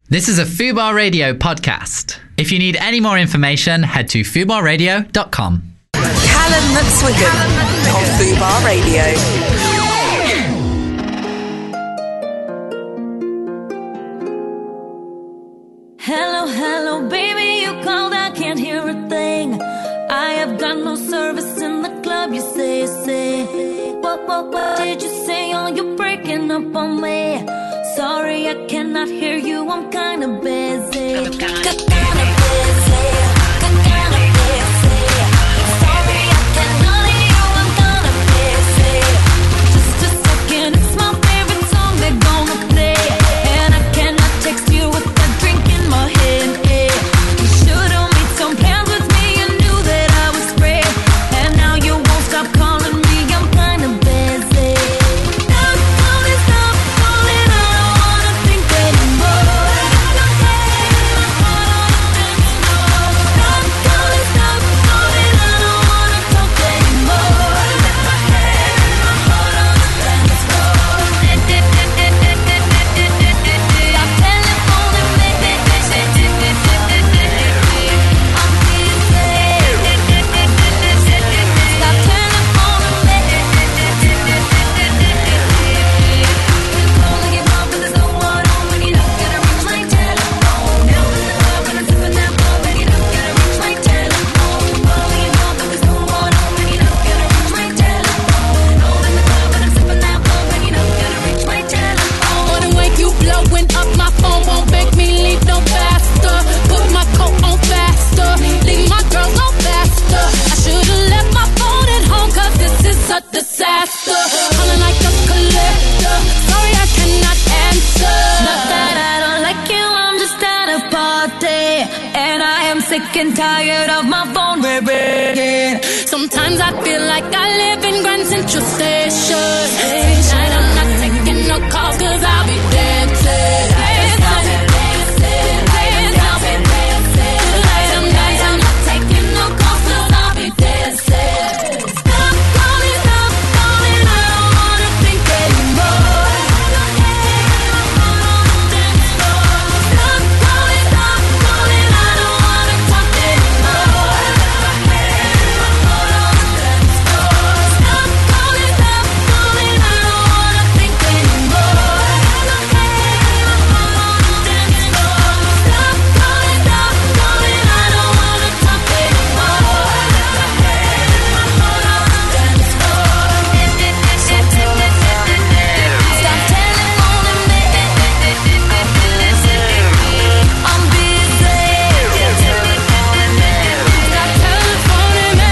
This is a Fubar Radio podcast. If you need any more information, head to fubarradio.com. Callum McSwiggan on Fubar Radio. Hello, baby, you called, I can't hear a thing. I have got no service in the club, you say. What did you say? Oh, you're breaking up on me. Sorry, I cannot hear you, I'm kinda busy. Sorry, I cannot hear you, I'm kinda busy. Just a second, it's my favorite song they're gonna play. And I cannot text you with a drink in my hand. You should've made some plans with me, you knew that I was free. And now you won't stop calling me, I'm kinda busy. Stop calling, I don't wanna think anymore. Stop calling, I don't wanna talk anymore. Stop telephoning me. I'm busy. Stop telephoning me. Calling you up, but there's no one on when you're not gonna reach my telephone. Now in the club and I'm sipping that ball, when you're not gonna reach my telephone. Calling you up, but there's no one on when you're not gonna reach my telephone. Now in the club and I'm sipping that ball, when you're not gonna reach my telephone. Wanna wake you blowing up, my phone won't make me leave no faster. Put my coat on faster, leave my girls on faster. I should've left my phone at home, cause this is a disaster. Calling like a collector, sorry I cannot answer. Not that I don't like you, I'm just at a party. And I am sick and tired of my phone ringing. Sometimes I feel like I live in Grand Central Station. Tonight I'm not taking no calls, cause I'll be dancing. Some nights I'm not taking no calls, cause I'll be dancing. Stop calling, I don't wanna think anymore. Stop calling, I don't wanna talk anymore. Stop calling, I don't wanna think anymore. Stop calling, I don't wanna talk anymore. Stop telephoning me. I'm busy. Stop telephoning me.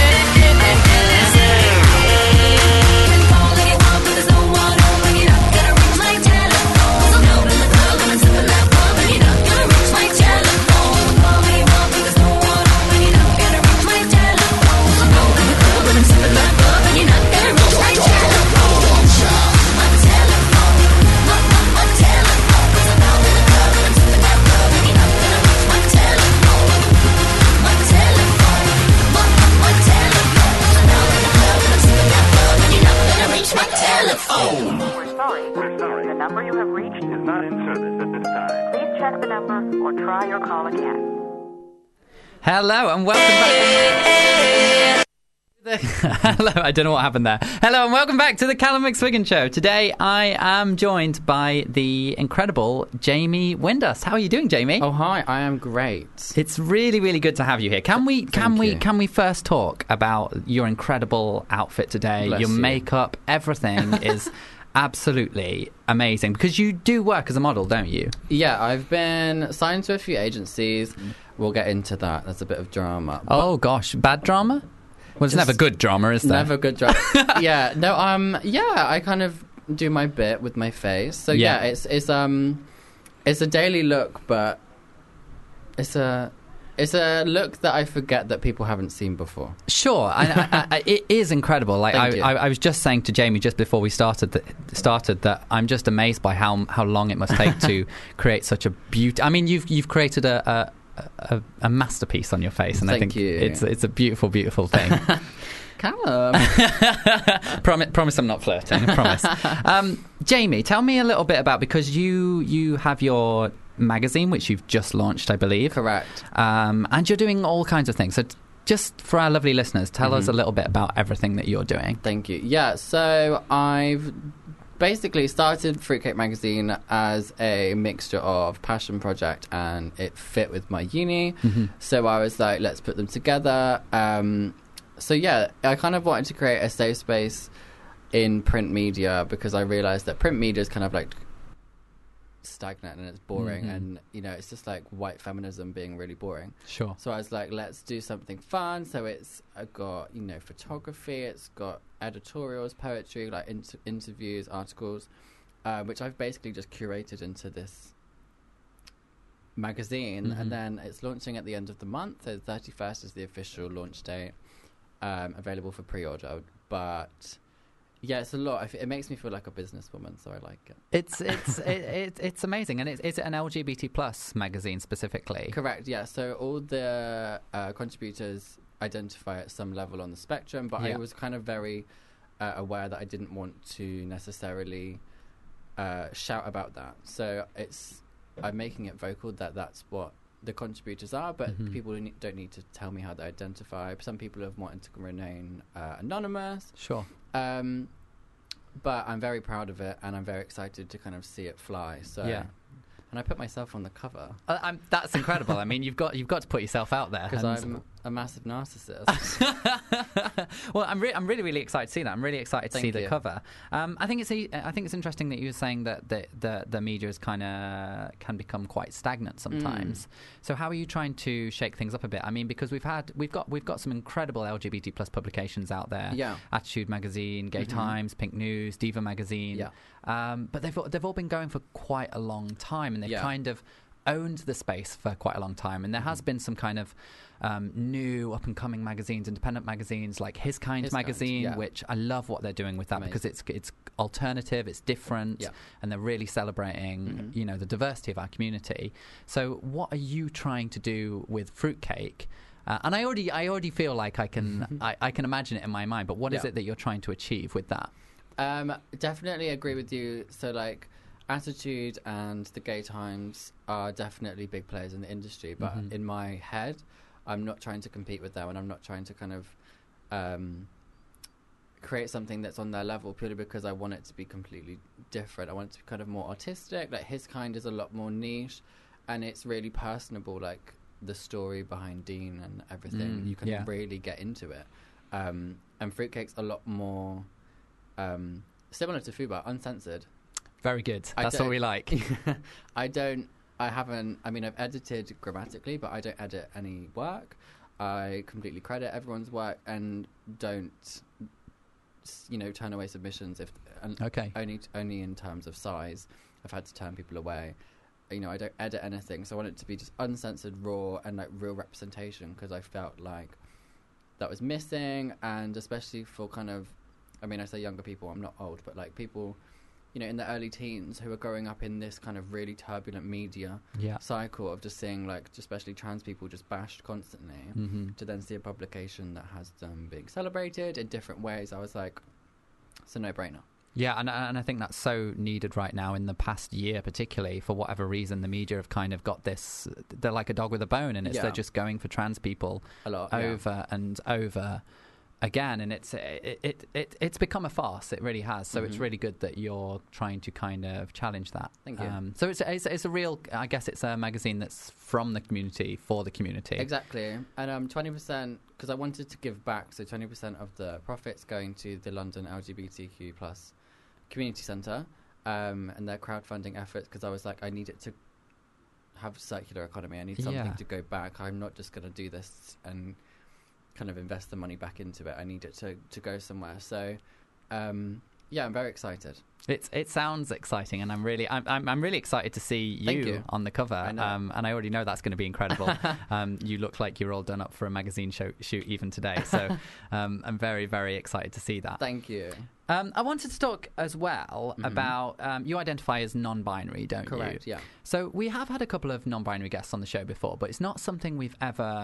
Calling you up, but there's no one on when you're not gonna reach my telephone. So now in the club and I'm sipping that ball, when you're not gonna reach my telephone. Calling you up, but there's no one on when you're not gonna reach my telephone. So now in the club and I'm sipping that ball, when you're not gonna reach my telephone. My telephone, my telephone. So now in the club and I'm sipping that ball, when you're not gonna reach my telephone. My telephone, my telephone. So now in the club and I'm sipping that ball, when you're not gonna reach my telephone. We're sorry. The number you have reached is not in service at this time. Please check the number or try your call again. Hello and welcome back. Hello, I don't know what happened there. Hello and welcome back to the Callum McSwiggan Show. Today I am joined by the incredible Jamie Windus. How are you doing, Jamie? Oh, hi, I am great. It's really, really good to have you here. Can we first talk about your incredible outfit today? Bless your you. makeup, everything is absolutely amazing because you do work as a model, don't you? Yeah, I've been signed to a few agencies. We'll get into that. There's a bit of drama. Oh gosh, bad drama? Well, it's Just never good drama, is there? Never good drama. Yeah, no, I kind of do my bit with my face. So Yeah. yeah, it's a daily look, but it's a look that I forget that people haven't seen before. Sure, it is incredible. Like Thank you. I was just saying to Jamie just before we started that I'm just amazed by how long it must take to create such a beauty. I mean, you've created a masterpiece on your face, and Thank I think you. it's a beautiful, beautiful thing. Callum. Promise I'm not flirting. I promise. Jamie, tell me a little bit about, because you have your magazine, which you've just launched, I believe. Correct. And you're doing all kinds of things. So just for our lovely listeners, tell us a little bit about everything that you're doing. Thank you. Yeah, so I've basically started Fruitcake Magazine as a mixture of passion project, and it fit with my uni. So I was like, let's put them together. So yeah, I kind of wanted to create a safe space in print media, because I realized that print media is kind of like stagnant and it's boring, and you know, it's just like white feminism being really boring. Sure. So I was like, let's do something fun. So it's got, you know, photography, it's got editorials, poetry, like interviews, articles, which I've basically just curated into this magazine. And then it's launching at the end of the month. So 31st is the official launch date, available for pre-order. But yeah, it's a lot. It makes me feel like a businesswoman, so I like it. It's amazing. And is it an LGBT plus magazine specifically? Correct, yeah. So all the contributors identify at some level on the spectrum, but I was kind of very aware that I didn't want to necessarily shout about that. So I'm making it vocal that that's what the contributors are, but people don't need to tell me how they identify. Some people have wanted to remain anonymous. Sure. But I'm very proud of it, and I'm very excited to kind of see it fly. So, and I put myself on the cover That's incredible. I mean, you've got to put yourself out there, because I'm a massive narcissist. Well, I'm really, really excited to see that. I'm really excited to Thank see the you. cover. I think it's interesting that you were saying that the media is can become quite stagnant sometimes. So how are you trying to shake things up a bit? I mean, because we've got some incredible LGBT plus publications out there. Yeah. Attitude Magazine, Gay Times, Pink News, Diva Magazine. Yeah. But they've all been going for quite a long time, and they've kind of owned the space for quite a long time. And there has been some kind of new up-and-coming magazines, independent magazines like His Kind magazine, which I love what they're doing with that. Amazing. Because it's alternative, it's different, and they're really celebrating you know, the diversity of our community. So what are you trying to do with Fruitcake? And I already feel like I can I can imagine it in my mind, but what is it that you're trying to achieve with that? Definitely agree with you. So like Attitude and the Gay Times are definitely big players in the industry, but in my head I'm not trying to compete with them, and I'm not trying to kind of create something that's on their level, purely because I want it to be completely different. I want it to be kind of more artistic. Like His Kind is a lot more niche, and it's really personable, like the story behind Dean and everything. You can really get into it. And Fruitcake's a lot more similar to Fubar, uncensored. Very good. That's what we like. I've edited grammatically, but I don't edit any work. I completely credit everyone's work and don't, you know, turn away submissions only in terms of size. I've had to turn people away. You know, I don't edit anything, so I want it to be just uncensored, raw, and like real representation, because I felt like that was missing. And especially for kind of, I mean, I say younger people, I'm not old, but like people, you know, in the early teens who are growing up in this kind of really turbulent media cycle of just seeing, like, especially trans people just bashed constantly, to then see a publication that has them being celebrated in different ways. I was like, it's a no-brainer. Yeah, and I think that's so needed right now in the past year, particularly. For whatever reason, the media have kind of got this, they're like a dog with a bone, and they're just going for trans people a lot, over and over again, and it's become a farce. It really has. So it's really good that you're trying to kind of challenge that. Thank you. So it's a real, I guess it's a magazine that's from the community for the community. Exactly. And 20%, because I wanted to give back, so 20% of the profits going to the London LGBTQ plus Community Centre and their crowdfunding efforts, because I was like, I need it to have circular economy. I need something to go back. I'm not just going to do this and kind of invest the money back into it. I need it to go somewhere. So I'm very excited. It sounds exciting, and I'm really excited to see you on the cover. I know. And I already know that's going to be incredible. You look like you're all done up for a magazine shoot even today. So I'm very, very excited to see that. Thank you. I wanted to talk as well about you identify as non-binary, don't you? Correct, yeah. So we have had a couple of non-binary guests on the show before, but it's not something we've ever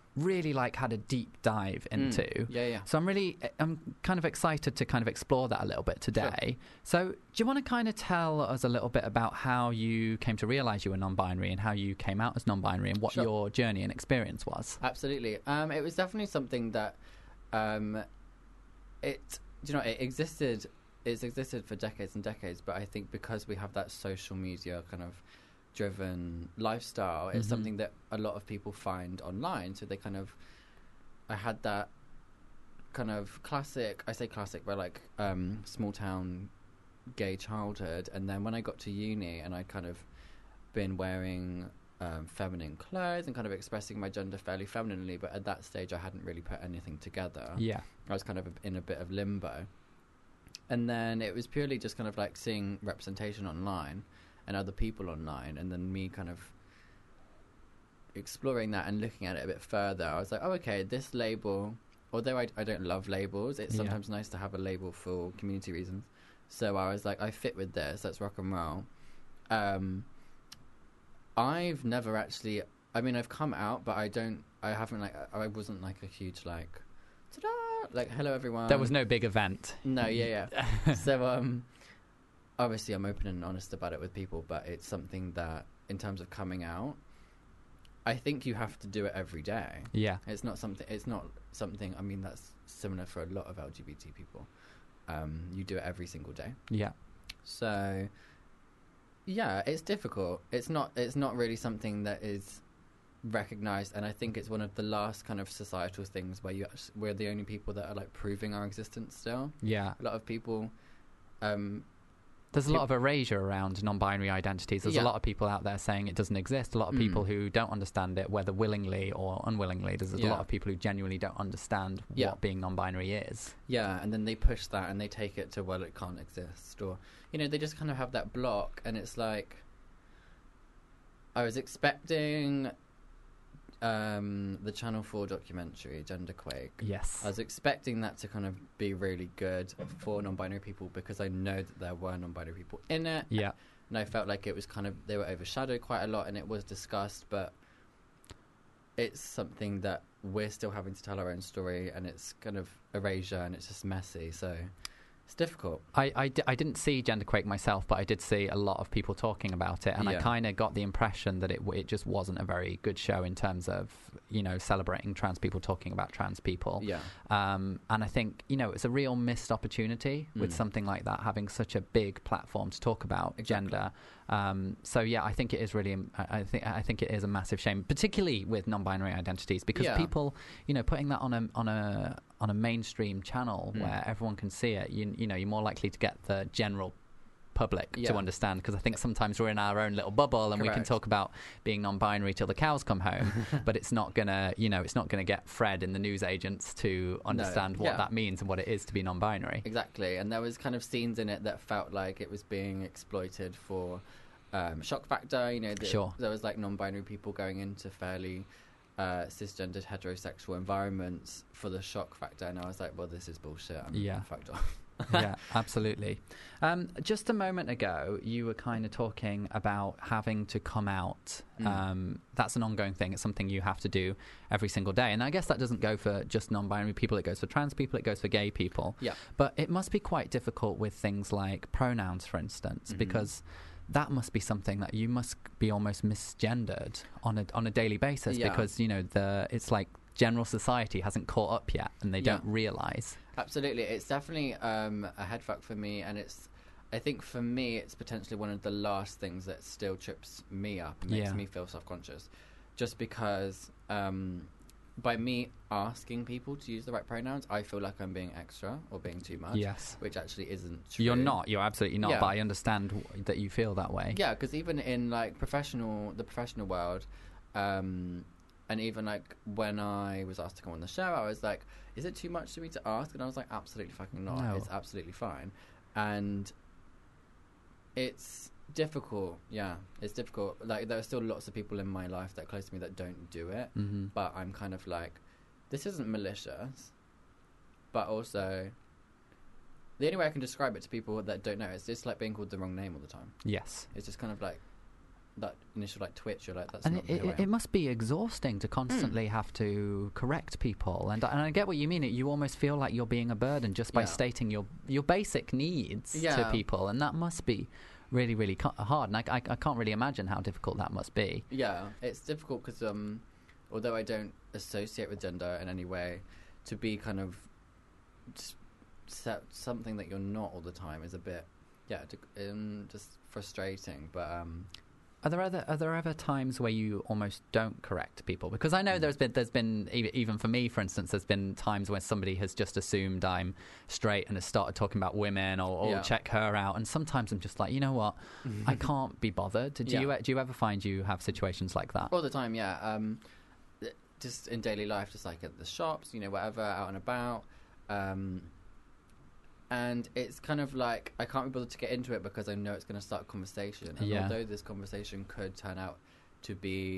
really like had a deep dive into. Yeah. So I'm kind of excited to kind of explore that a little bit today. So do you want to kind of tell us a little bit about how you came to realize you were non-binary and how you came out as non-binary and what your journey and experience was? Absolutely. It was definitely something that it existed. It's existed for decades and decades, but I think because we have that social media kind of driven lifestyle, it's something that a lot of people find online. So they kind of, I had that kind of classic, but like small town gay childhood. And then when I got to uni and I'd kind of been wearing feminine clothes and kind of expressing my gender fairly femininely, but at that stage I hadn't really put anything together. Yeah. I was kind of in a bit of limbo. And then it was purely just kind of like seeing representation online and other people online, and then me kind of exploring that and looking at it a bit further. I was like, oh, okay, this label, although I don't love labels, it's sometimes nice to have a label for community reasons. So I was like, I fit with this, let's rock and roll. I've never actually, I mean, I've come out, but I wasn't like a huge like, ta-da, like, hello everyone. There was no big event. No, yeah. So, obviously I'm open and honest about it with people, but it's something that, in terms of coming out, I think you have to do it every day. Yeah. It's not something, I mean, that's similar for a lot of LGBT people. You do it every single day. Yeah. So, yeah, it's difficult. It's not really something that is recognized, and I think it's one of the last kind of societal things where we're the only people that are like proving our existence still. Yeah. A lot of people, there's a lot of erasure around non-binary identities. There's a lot of people out there saying it doesn't exist. A lot of people who don't understand it, whether willingly or unwillingly. There's a lot of people who genuinely don't understand what being non-binary is. Yeah, and then they push that and they take it to, well, it can't exist. Or, they just kind of have that block, and it's like, I was expecting the Channel 4 documentary, Genderquake. Yes. I was expecting that to kind of be really good for non-binary people because I know that there were non-binary people in it. Yeah. And I felt like it was kind of, they were overshadowed quite a lot and it was discussed, but it's something that we're still having to tell our own story, and it's kind of erasure and it's just messy, so it's difficult. I didn't see Genderquake myself, but I did see a lot of people talking about it, and I kind of got the impression that it just wasn't a very good show in terms of, celebrating trans people, talking about trans people. Yeah. And I think, it's a real missed opportunity with something like that, having such a big platform to talk about gender. So yeah, I think it is really, I think it is a massive shame, particularly with non-binary identities, because people, putting that on a mainstream channel where everyone can see it, you're more likely to get the general public to understand, because I think sometimes we're in our own little bubble and we can talk about being non-binary till the cows come home, but it's not gonna get Fred in the news agents to understand what that means and what it is to be non-binary. Exactly. And there was kind of scenes in it that felt like it was being exploited for shock factor. There was like non-binary people going into fairly cisgendered heterosexual environments for the shock factor, and I was like, well, this is bullshit. I'm fucked off. Yeah, absolutely. Just a moment ago, you were kind of talking about having to come out. That's an ongoing thing. It's something you have to do every single day. And I guess that doesn't go for just non-binary people. It goes for trans people. It goes for gay people. Yeah. But it must be quite difficult with things like pronouns, for instance, because that must be something that you must be almost misgendered on a daily basis, because it's like general society hasn't caught up yet and they don't realise. Absolutely. It's definitely a head fuck for me, and I think for me it's potentially one of the last things that still trips me up and makes me feel self-conscious, just because by me asking people to use the right pronouns, I feel like I'm being extra or being too much. Yes. Which actually isn't true. You're not. You're absolutely not. But I understand that you feel that way. Yeah, because even in like the professional world, and even like when I was asked to come on the show, I was like, is it too much for me to ask? And I was like, absolutely fucking not. No. It's absolutely fine. And it's difficult. Yeah, it's difficult. Like, there are still lots of people in my life that are close to me that don't do it. But I'm kind of like, this isn't malicious, but also the only way I can describe it to people that don't know, it's just like being called the wrong name all the time. Yes. It's just kind of like, that initial like twitch. You're like, that's And not who I am. it must be exhausting to constantly have to correct people, and I get what you mean. You almost feel like you're being a burden just by Yeah. stating your basic needs to Yeah. people, and that must be really, really hard. And I can't really imagine how difficult that must be. Yeah, it's difficult because although I don't associate with gender in any way, to be kind of something that you're not all the time is a bit, just frustrating. But Are there ever times where you almost don't correct people? Because I know there's been even for me, for instance, there's been times when somebody has just assumed I'm straight and has started talking about women or Yeah. check her out, and sometimes I'm just like, you know what, I can't be bothered. Do you ever find you have situations like that? all the time, yeah. Just in daily life, just like at the shops, whatever, out and about. And it's kind of like I can't be bothered to get into it because I know it's going to start a conversation. And Yeah. although this conversation could turn out to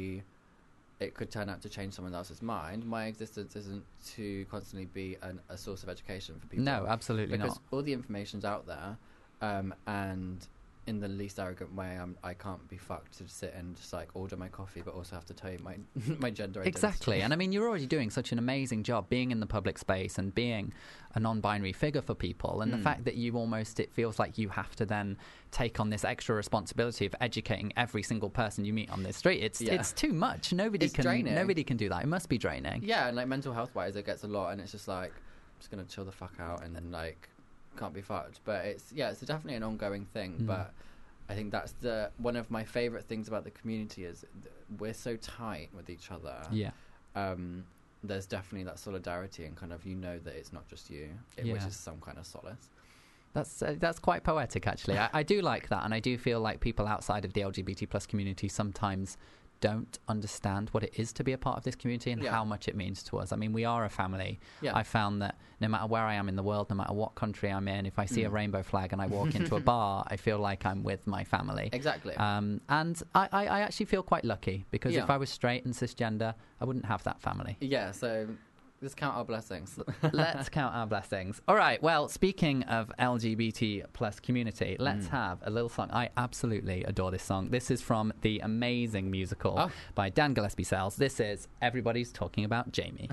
change someone else's mind, my existence isn't to constantly be a source of education for people. No, absolutely because not. all the information's out there, and in the least arrogant way, I can't be fucked to sit and just like order my coffee, but also have to tell you my my gender identity. Exactly. And I mean, you're already doing such an amazing job being in the public space and being a non-binary figure for people. And the fact that it feels like you have to then take on this extra responsibility of educating every single person you meet on the street. It's too much. Nobody It's can draining. Nobody can do that. It must be draining. Yeah, and like mental health wise, it gets a lot, and it's just like I'm just gonna chill the fuck out and then like can't be fucked. But it's definitely an ongoing thing. But I think that's one of my favorite things about the community is we're so tight with each other. Yeah. There's definitely that solidarity and kind of that it's not just you, which Yeah. is some kind of solace. That's quite poetic, actually. I do like that, and I do feel like people outside of the LGBT plus community sometimes don't understand what it is to be a part of this community and how much it means to us. I mean, we are a family. Yeah. I found that no matter where I am in the world, no matter what country I'm in, if I see a rainbow flag and I walk into a bar, I feel like I'm with my family. Exactly. And I actually feel quite lucky because if I was straight and cisgender, I wouldn't have that family. Yeah, so let's count our blessings. Let's count our blessings. All right. Well, speaking of LGBT plus community, let's have a little song. I absolutely adore this song. This is from the amazing musical by Dan Gillespie Sells. This is Everybody's Talking About Jamie.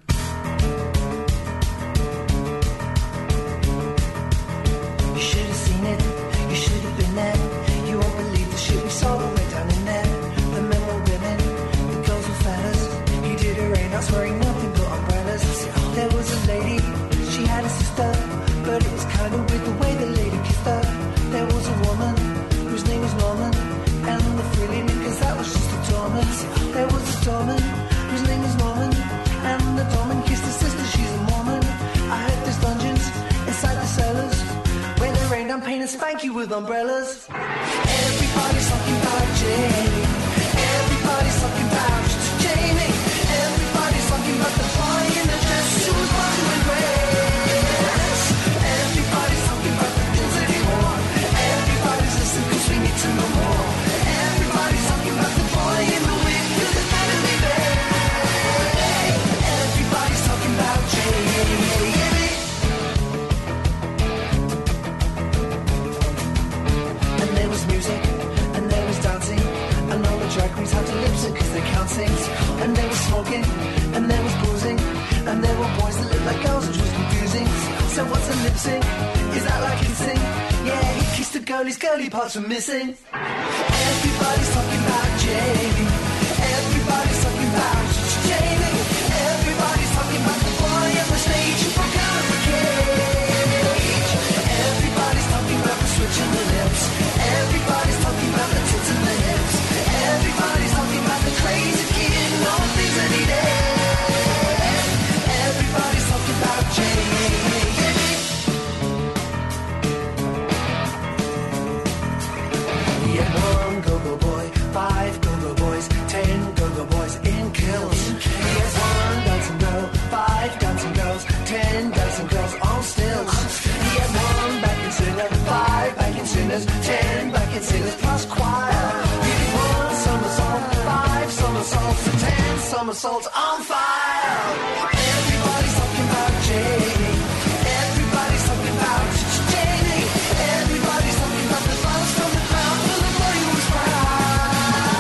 You should have seen it, you should have been there. You won't believe the shit we saw the way down in there. The men were women, the girls were fellas. He did a raindrops wearing nothing but umbrellas. There was a lady, she had a sister, but it was kind of weird the way the lady kissed her. There was a woman, whose name was Norman, and the feeling cause that was just a torment. There was a doorman, whose name was Norman, and the doorman kissed his sister, she's a Mormon. I heard there's dungeons inside the cellars, where they rain down pain and spank you with umbrellas. Everybody's talking about Jamie. Everybody's talking about Jamie. Everybody's talking about the boy in the dress who was born with grace. Everybody's talking about the things that he wore. Everybody's listening 'cause we need to know more. Everybody's talking about the boy in the wig who's the family babe. Everybody's talking about Jamie. And there was music, and there was dancing, and all the drag queens had to lip sync 'cause they can't sing. And there was smoking, and there was boozing, and there were boys that looked like girls, which was confusing. So what's a lip sync? Is that like kissing? Yeah, he kissed a girl, his girly parts were missing. Everybody's talking about Jamie. Everybody's talking about Jamie. Everybody's talking about the boy on the stage who broke out of the cage. Everybody's talking about the switch in the lips. Everybody's talking about the tits and the hips. Everybody's talking about the crazy kid and all the things that he did. Everybody's talking about Jamie. He had one go-go boy, 5 go-go boys, 10 go-go boys in kills. He has 1 dancing girl, 5 dancing girls, 10 dancing girls on stills. He had 1 backing singer, 5 backing singers, 10 backing singers plus choir. He did 1 somersault, 5 somersaults, 10 somersaults on fire. Everybody's talking about Jamie. Everybody's talking about Jamie. Everybody's talking about the buzz from the crowd for the boy who was proud.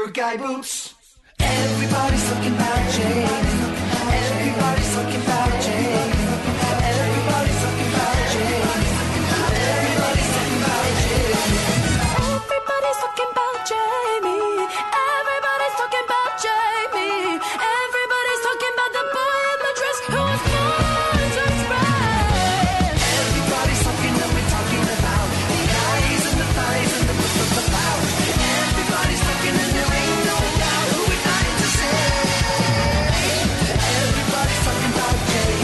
of guy boots. Everybody's talking about Jane. Everybody's talking about Jane. Everybody's talking about Jane. Everybody's talking about Jane. Everybody's talking about Jamie. Everybody's talking about Jamie. Everybody's talking about the boy in the dress who was born to express. Everybody's talking and we're talking about the eyes and the thighs and the width of the pouch. Everybody's talking and there ain't no doubt who we're dying to say. Everybody's talking about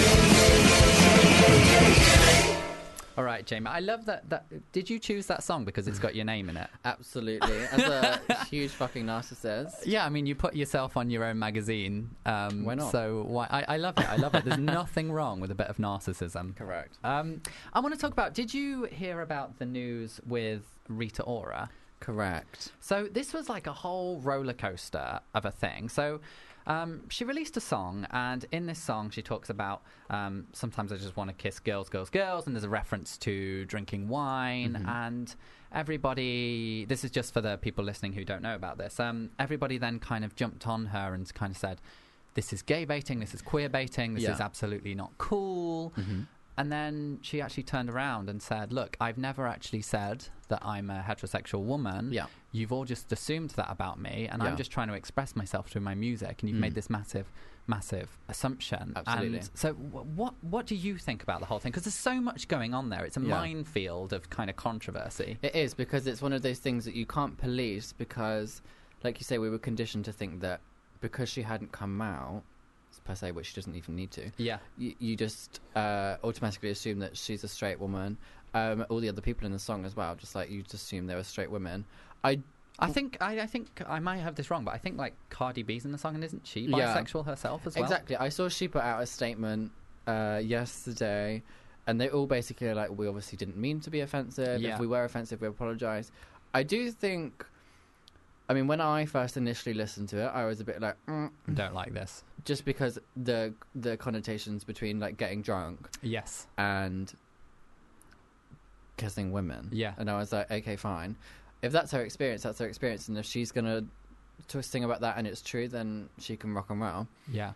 All right, Jamie. I love that. Did you choose that song because it's got your name in it? Absolutely. As a huge fucking narcissist. Yeah, I mean, you put yourself on your own magazine. Why not? So why? I love it. I love it. There's nothing wrong with a bit of narcissism. Correct. I want to talk about. Did you hear about the news with Rita Ora? Correct. So this was like a whole roller coaster of a thing. So she released a song, and in this song she talks about sometimes I just want to kiss girls, girls, girls, and there's a reference to drinking wine, and everybody, this is just for the people listening who don't know about this, everybody then kind of jumped on her and kind of said, this is gay baiting, this is queer baiting, this is absolutely not cool. And then she actually turned around and said, look, I've never actually said that I'm a heterosexual woman. Yeah. You've all just assumed that about me, and I'm just trying to express myself through my music, and you've made this massive, massive assumption. Absolutely. And so what do you think about the whole thing? Because there's so much going on there. It's a minefield of kind of controversy. It is, because it's one of those things that you can't police because, like you say, we were conditioned to think that because she hadn't come out, per se, which she doesn't even need to. Yeah. You just automatically assume that she's a straight woman. All the other people in the song as well, just like you just assume they were straight women. I think I might have this wrong, but I think like Cardi B's in the song, and isn't she bisexual herself as well? Exactly. I saw she put out a statement yesterday, and they all basically are like, we obviously didn't mean to be offensive. Yeah. If we were offensive, we apologise. I do think, I mean, when I first initially listened to it, I was a bit like, don't like this. Just because the connotations between like getting drunk, yes, and kissing women, yeah, and I was like, okay, fine. If that's her experience, that's her experience, and if she's gonna sing about that and it's true, then she can rock and roll. Yeah.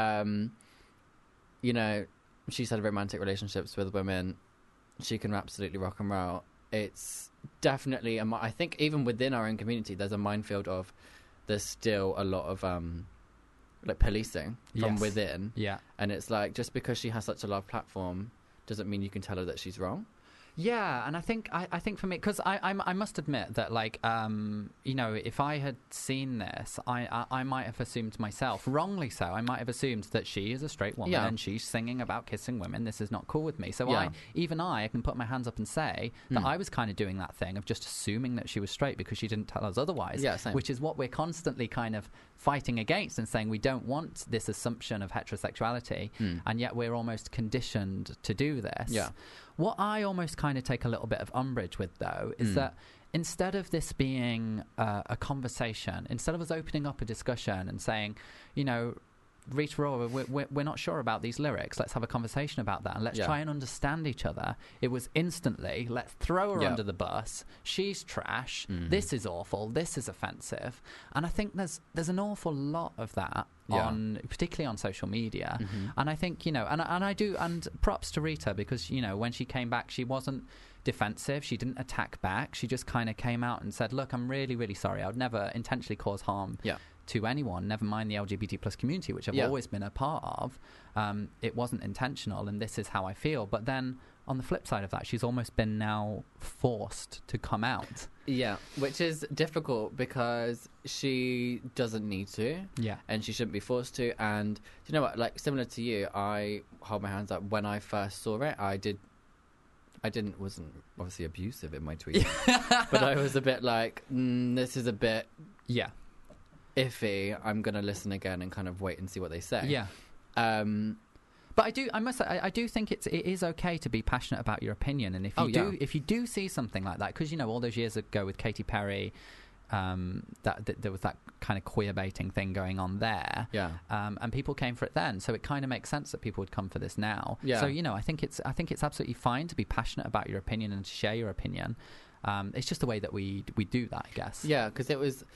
You know, she's had romantic relationships with women. She can absolutely rock and roll. It's definitely I think even within our own community, there's a minefield of there's still a lot of like policing from within. Yeah. And it's like, just because she has such a large platform doesn't mean you can tell her that she's wrong. Yeah, and I think for me, because I must admit that, like, you know, if I had seen this, I might have assumed myself, wrongly so, I might have assumed that she is a straight woman and she's singing about kissing women. This is not cool with me. So I can put my hands up and say that I was kind of doing that thing of just assuming that she was straight because she didn't tell us otherwise. Yeah, same. Which is what we're constantly kind of fighting against and saying we don't want this assumption of heterosexuality, and yet we're almost conditioned to do this. Yeah. What I almost kind of take a little bit of umbrage with, though, is that instead of this being a conversation, instead of us opening up a discussion and saying, you know, Rita Ora, we're not sure about these lyrics, let's have a conversation about that and let's try and understand each other. It was instantly, let's throw her under the bus, she's trash, this is awful, this is offensive. And I think there's an awful lot of that particularly on social media. And I think, you know, and I do, and props to Rita, because, you know, when she came back, she wasn't defensive, she didn't attack back, she just kind of came out and said, look, I'm really, really sorry, I would never intentionally cause harm to anyone, never mind the LGBT plus community, which I've always been a part of. It wasn't intentional, and this is how I feel. But then on the flip side of that, she's almost been now forced to come out. Yeah, which is difficult because she doesn't need to. Yeah. And she shouldn't be forced to. And you know what, like, similar to you, I hold my hands up. When I first saw it, wasn't obviously abusive in my tweets, but I was a bit like, this is a bit iffy. I'm going to listen again and kind of wait and see what they say. Yeah. But I must say, I do think it is okay to be passionate about your opinion, and if you do see something like that, because, you know, all those years ago with Katy Perry, that there was that kind of queer baiting thing going on there, and people came for it then, so it kind of makes sense that people would come for this now. So, you know, I think it's absolutely fine to be passionate about your opinion and to share your opinion. It's just the way that we do that, I guess. Yeah, because it was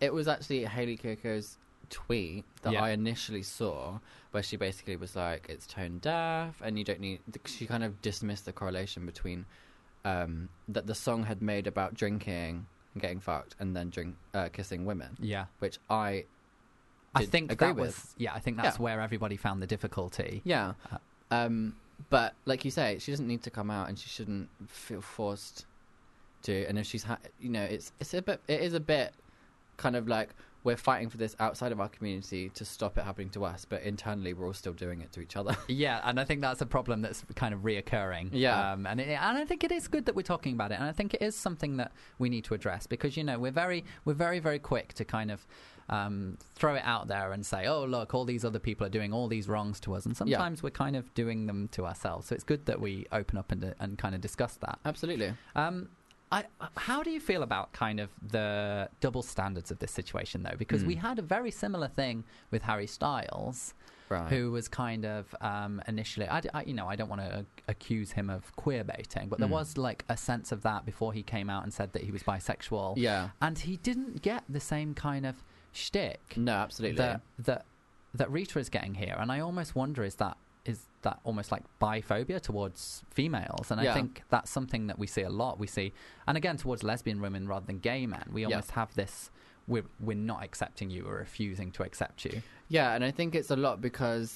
it was actually Hayley Kiyiko's tweet that Yeah. I initially saw, where she basically was like, it's tone deaf, and you don't need... She kind of dismissed the correlation between that the song had made about drinking and getting fucked and then kissing women. Yeah. Which I think agree that with. was... Yeah, I think that's Yeah. where everybody found the difficulty. Yeah. But like you say, she doesn't need to come out, and she shouldn't feel forced to. And if she's, it is a bit kind of like we're fighting for this outside of our community to stop it happening to us, but internally we're all still doing it to each other. Yeah, and I think that's a problem that's kind of reoccurring. Yeah. And I think it is good that we're talking about it, and I think it is something that we need to address because, we're very, very quick to kind of throw it out there and say, oh, look, all these other people are doing all these wrongs to us, and sometimes we're kind of doing them to ourselves. So it's good that we open up and kind of discuss that. Absolutely. How do you feel about kind of the double standards of this situation, though? Because we had a very similar thing with Harry Styles, Right. who was kind of initially, I don't want to accuse him of queer baiting, but there was like a sense of that before he came out and said that he was bisexual. Yeah. And he didn't get the same kind of shtick No, absolutely. that Rita is getting here. And I almost wonder, is that almost like biphobia towards females? And I think that's something that we see a lot. We see, and again, towards lesbian women rather than gay men, we almost have this, we're not accepting you or refusing to accept you. Yeah, and I think it's a lot because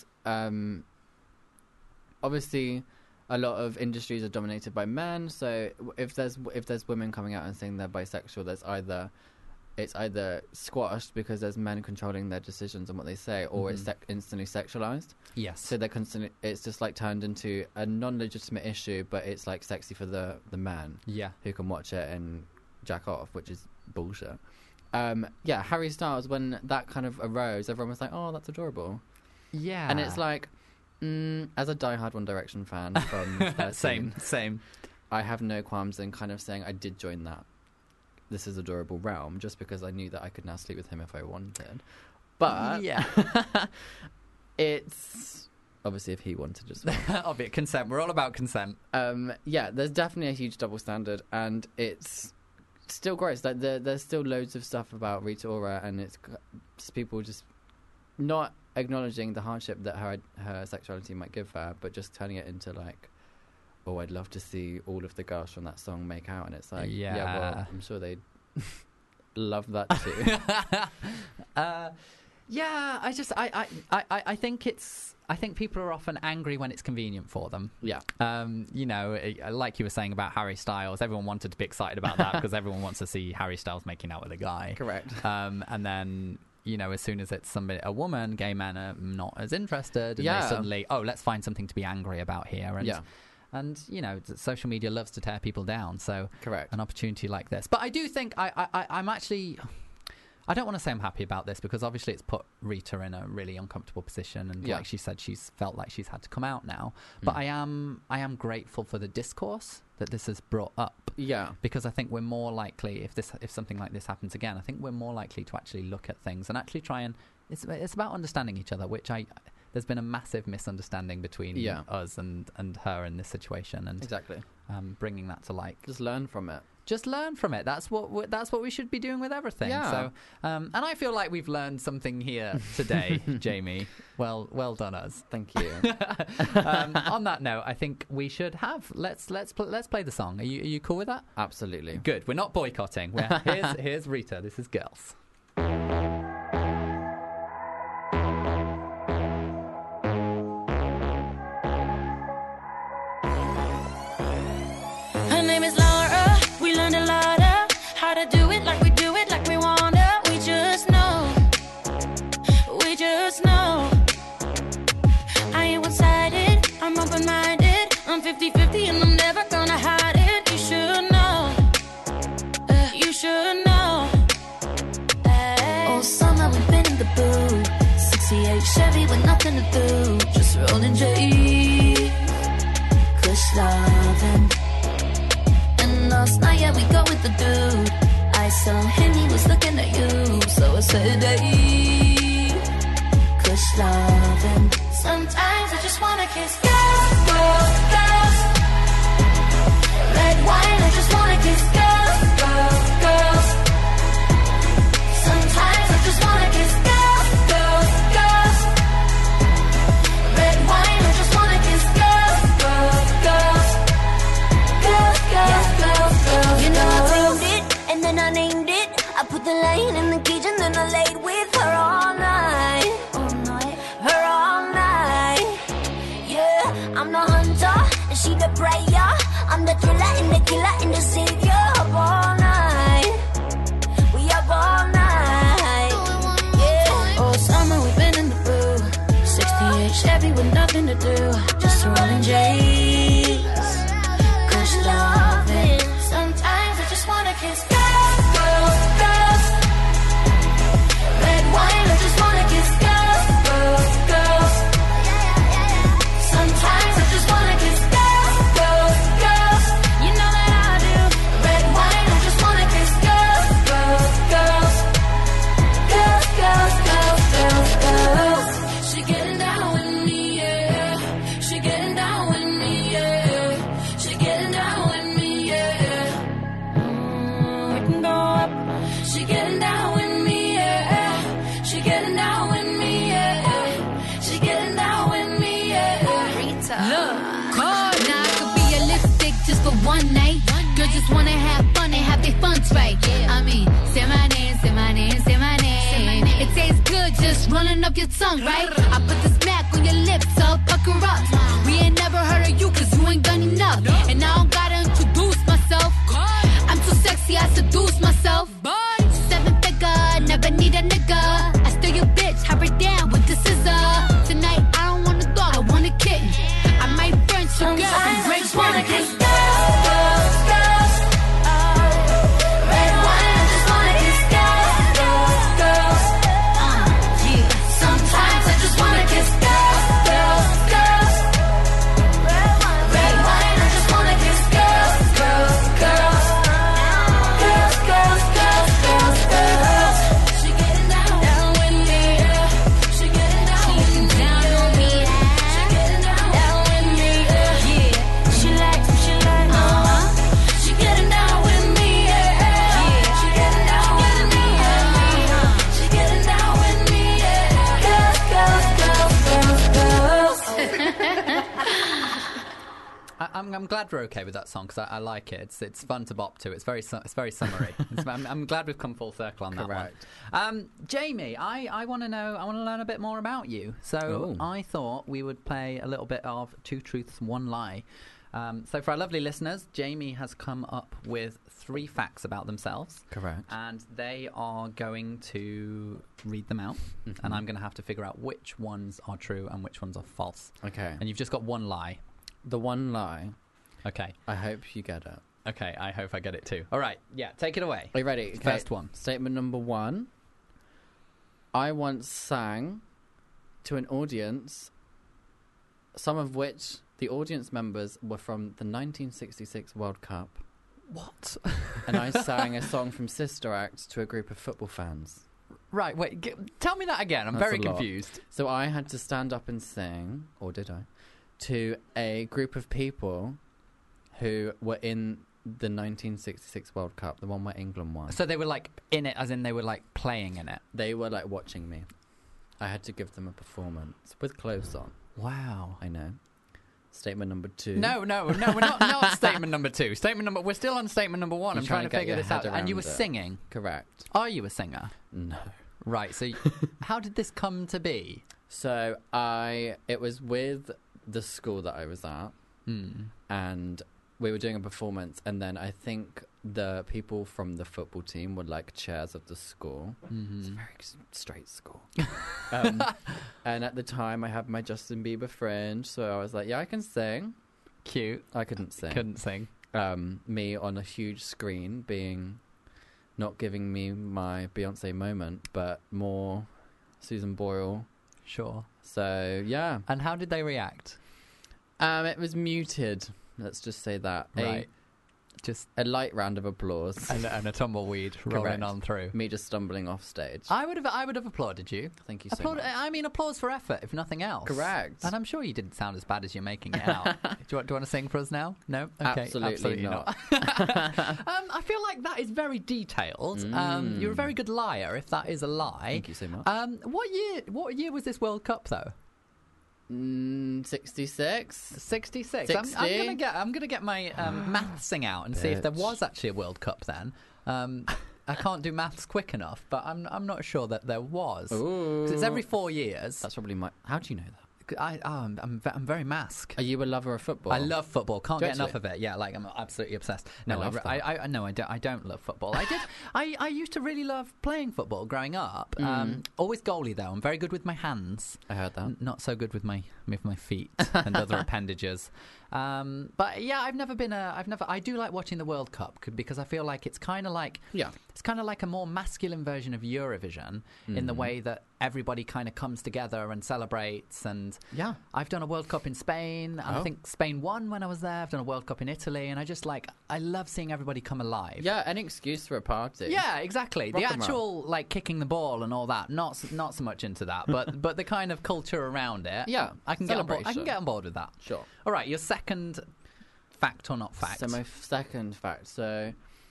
obviously a lot of industries are dominated by men. So if there's women coming out and saying they're bisexual, it's either squashed because there's men controlling their decisions and what they say, or it's instantly sexualized. Yes. So they're constantly, it's just like turned into a non-legitimate issue, but it's like sexy for the man who can watch it and jack off, which is bullshit. Harry Styles, when that kind of arose, everyone was like, oh, that's adorable. Yeah. And it's like, as a diehard One Direction fan from 13, same. I have no qualms in kind of saying I did join that this is adorable realm, just because I knew that I could now sleep with him if I wanted. But it's obviously if he wanted as well. Obvious consent. We're all about consent. There's definitely a huge double standard, and it's still gross. Like there's still loads of stuff about Rita Ora, and it's just people just not acknowledging the hardship that her sexuality might give her, but just turning it into like, oh, I'd love to see all of the girls from that song make out, and it's like, well, I'm sure they'd love that too. I think people are often angry when it's convenient for them. Yeah. Like you were saying about Harry Styles, everyone wanted to be excited about that because everyone wants to see Harry Styles making out with a guy. Correct. And then, as soon as it's a woman, gay men are not as interested, and they suddenly, let's find something to be angry about here. And social media loves to tear people down. So correct. An opportunity like this. But I do think I'm actually... I don't want to say I'm happy about this because obviously it's put Rita in a really uncomfortable position, and like she said, she's felt like she's had to come out now. But I am grateful for the discourse that this has brought up. Yeah. Because I think we're more likely, if something like this happens again, I think we're more likely to actually look at things and actually try and... It's about understanding each other, which there's been a massive misunderstanding between us and her in this situation, and exactly bringing that to light. Just learn from it. That's what we should be doing with everything. Yeah. So, and I feel like we've learned something here today, Jamie. Well done us. Thank you. On that note, I think we should have let's play the song. Are you cool with that? Absolutely. Good. We're not boycotting. Here's Rita. This is Girls. Her name is Laura. We learned a lot of how to do it like we do it, like we wanna. We just know. I ain't one-sided, I'm open-minded. I'm 50-50 and I'm never gonna hide it. You should know. You should know. All summer we've been in the booth. 68 Chevy with nothing to do. Just rolling J. Kush loving. And last night, we go with the dude. I saw him, he was looking at you. So I said, hey, Kush loving. Sometimes I just wanna kiss girls, girls, girls. Red wine, I just wanna kiss girls, girls, girls. Sometimes Tequila in the city, you're up all night. We up all night. Yeah. Oh, summer, we've been in the booth. 68 Chevy with nothing to do. Just rolling J's. Kush loving. Sometimes I just wanna kiss girls, girls, girls. Red wine, I just wanna kiss girls, girls, girls. Sometimes I just wanna kiss girls, girls, girls. You know that I do. Red wine, I just wanna kiss girls, girls, girls. Girls, girls, girls, girls, girls. She getting down with me, yeah. She getting down with me, yeah. She getting down with me, yeah. We can go up. She getting down with me, yeah. She getting down with me, yeah. She getting down with me, yeah. Look, now I could be a lipstick just for one night. Girls just wanna have fun and have their funds right. I mean, say my name, say my name, say my name. It tastes good just running up your tongue, right? I put the smack on your lips, so pucker up. We ain't never heard of you cause you ain't done enough. And I don't gotta introduce myself. I'm too sexy, I seduce myself. 7-figure, never need a nigga. I steal your bitch, have her down with the scissor. Tonight I don't want a dog, I want a kitten. I might burn some girl from Sometimes I Great just wanna Britain. kiss girls, girls, girls. Red wine, I just wanna kiss girls, girls, girls. Yeah. Sometimes I just wanna kiss girls, girls, girls. Red wine, I just wanna kiss girls, girls, girls. Girls, girls, girls, girls, girls. She getting down with me, yeah. She getting down with me, yeah. She getting down with me, yeah. She likes me, she likes me. She getting down with me, yeah. She getting down with me, yeah. She getting down with me, yeah. Girls, girls, girls, girls, girls. I'm glad we're okay with that song because I like it. It's fun to bop to. It's very summery. I'm glad we've come full circle on that Correct. one. Jamie, I want to know. I want to learn a bit more about you. So Ooh. I thought we would play a little bit of Two Truths, One Lie. So for our lovely listeners, Jamie has come up with 3 facts about themselves. Correct. And they are going to read them out, and I'm going to have to figure out which ones are true and which ones are false. Okay. And you've just got one lie. The one lie. Okay. I hope you get it. Okay, I hope I get it too. All right, yeah, take it away. Are you ready? Okay. First one. Statement number 1. I once sang to an audience, some of which the audience members were from the 1966 World Cup. What? And I sang a song from Sister Act to a group of football fans. Right, wait, tell me that again. I'm That's very a lot. confused. So I had to stand up and sing, or did I, to a group of people who were in the 1966 World Cup, the one where England won. So they were like in it, as in they were like playing in it. They were like watching me. I had to give them a performance with clothes on. Wow. I know. Statement number 2. No, we're not statement number 2. We're still on statement number 1. You're I'm trying to get figure your this out. head And you were around it. singing. Correct. Are you a singer? No. Right, so how did this come to be? So it was with the school that I was at, and we were doing a performance, and then I think the people from the football team were like chairs of the school. It's a very straight school. And at the time I had my Justin Bieber friend, so I was like, yeah, I can sing. Cute. I couldn't sing. Couldn't sing. Me on a huge screen being not giving me my Beyonce moment, but more Susan Boyle. Sure. So yeah. And how did they react? It was muted. Let's just say that. Right. Just a light round of applause. And a tumbleweed rolling Correct. on through. Me just stumbling off stage. I would have applauded you. Thank you so Applaud, much. I mean, applause for effort, if nothing else. Correct. And I'm sure you didn't sound as bad as you're making it out. do you want to sing for us now? No? Okay, Absolutely not. I feel like that is very detailed. You're a very good liar, if that is a lie. Thank you so much. What year was this World Cup, though? 66. 66. 60. I'm gonna get my mathsing out and see if there Bitch. was actually a World Cup then. I can't do maths quick enough, but I'm not sure that there was. 'Cause it's every 4 years. That's probably my... How do you know that? I'm very mask. Are you a lover of football? I love football. Can't Don't get enough you? of it. Yeah, like I'm absolutely obsessed. No, I love that. I don't love football. I did. I used to really love playing football growing up. Always goalie though. I'm very good with my hands. I heard that. Not so good with my feet and other appendages. But yeah, I do like watching the World Cup because I feel like it's kind of like a more masculine version of Eurovision in the way that everybody kind of comes together and celebrates. And I've done a World Cup in Spain, and I think Spain won when I was there. I've done a World Cup in Italy, and I love seeing everybody come alive. Yeah, any excuse for a party. Yeah, exactly. Rock the and actual like kicking the ball and all that, not so much into that, but the kind of culture around it. Yeah, I can get on board. I can celebration. get on board with that. Sure. All right, your second fact or not fact? So my second fact. So,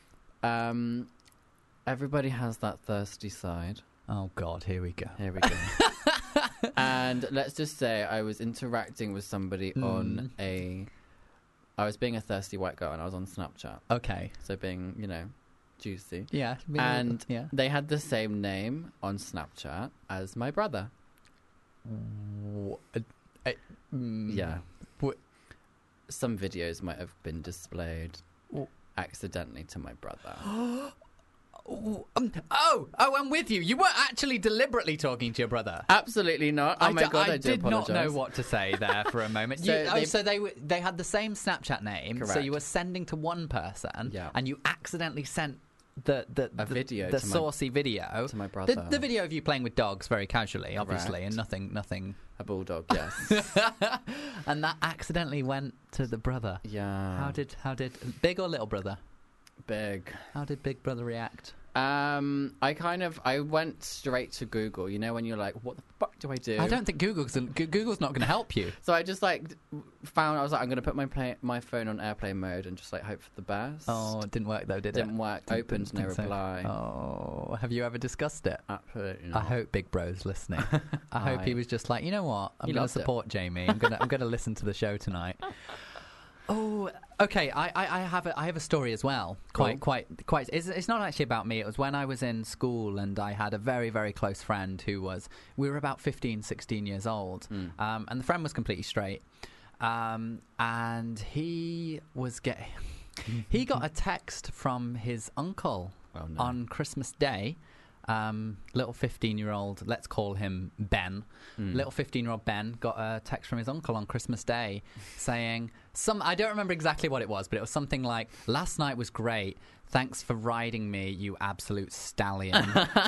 everybody has that thirsty side. Oh God, here we go. Here we go. And let's just say I was interacting with somebody on I was being a thirsty white girl, and I was on Snapchat. Okay. So being, juicy. Yeah. And they had the same name on Snapchat as my brother. Yeah. Some videos might have been displayed accidentally to my brother. I'm with you. You weren't actually deliberately talking to your brother. Absolutely not. Oh my God, I do did not apologise. know what to say there for a moment. So they had the same Snapchat name. Correct. So you were sending to one person, Yeah. and you accidentally sent the video the to my- saucy video to my brother. The video of you playing with dogs very casually, obviously, and nothing. A bulldog, yes. And that accidentally went to the brother. Yeah. How did big or little brother? Big. How did big brother react? I went straight to Google. You know when you're like, what the fuck do I do? I don't think Google's not going to help you. So I just I was like, I'm going to put my phone on airplane mode and just like hope for the best. Oh, it didn't work though, did it? Didn't work. Opened, no Didn't say- reply. Oh, have you ever discussed it? Absolutely I not. hope Big Bro's listening. I hope he was just like, you know what? I'm He going to loved it. support Jamie. I'm going to listen to the show tonight. Oh, okay. I have a story as well. Quite. It's not actually about me. It was when I was in school, and I had a very, very close friend we were about 15, 16 years old, and the friend was completely straight, and he got a text from his uncle on Christmas Day. Little 15-year-old, let's call him Ben. Little 15-year-old Ben got a text from his uncle on Christmas Day saying I don't remember exactly what it was, but it was something like, "Last night was great. Thanks for riding me, you absolute stallion."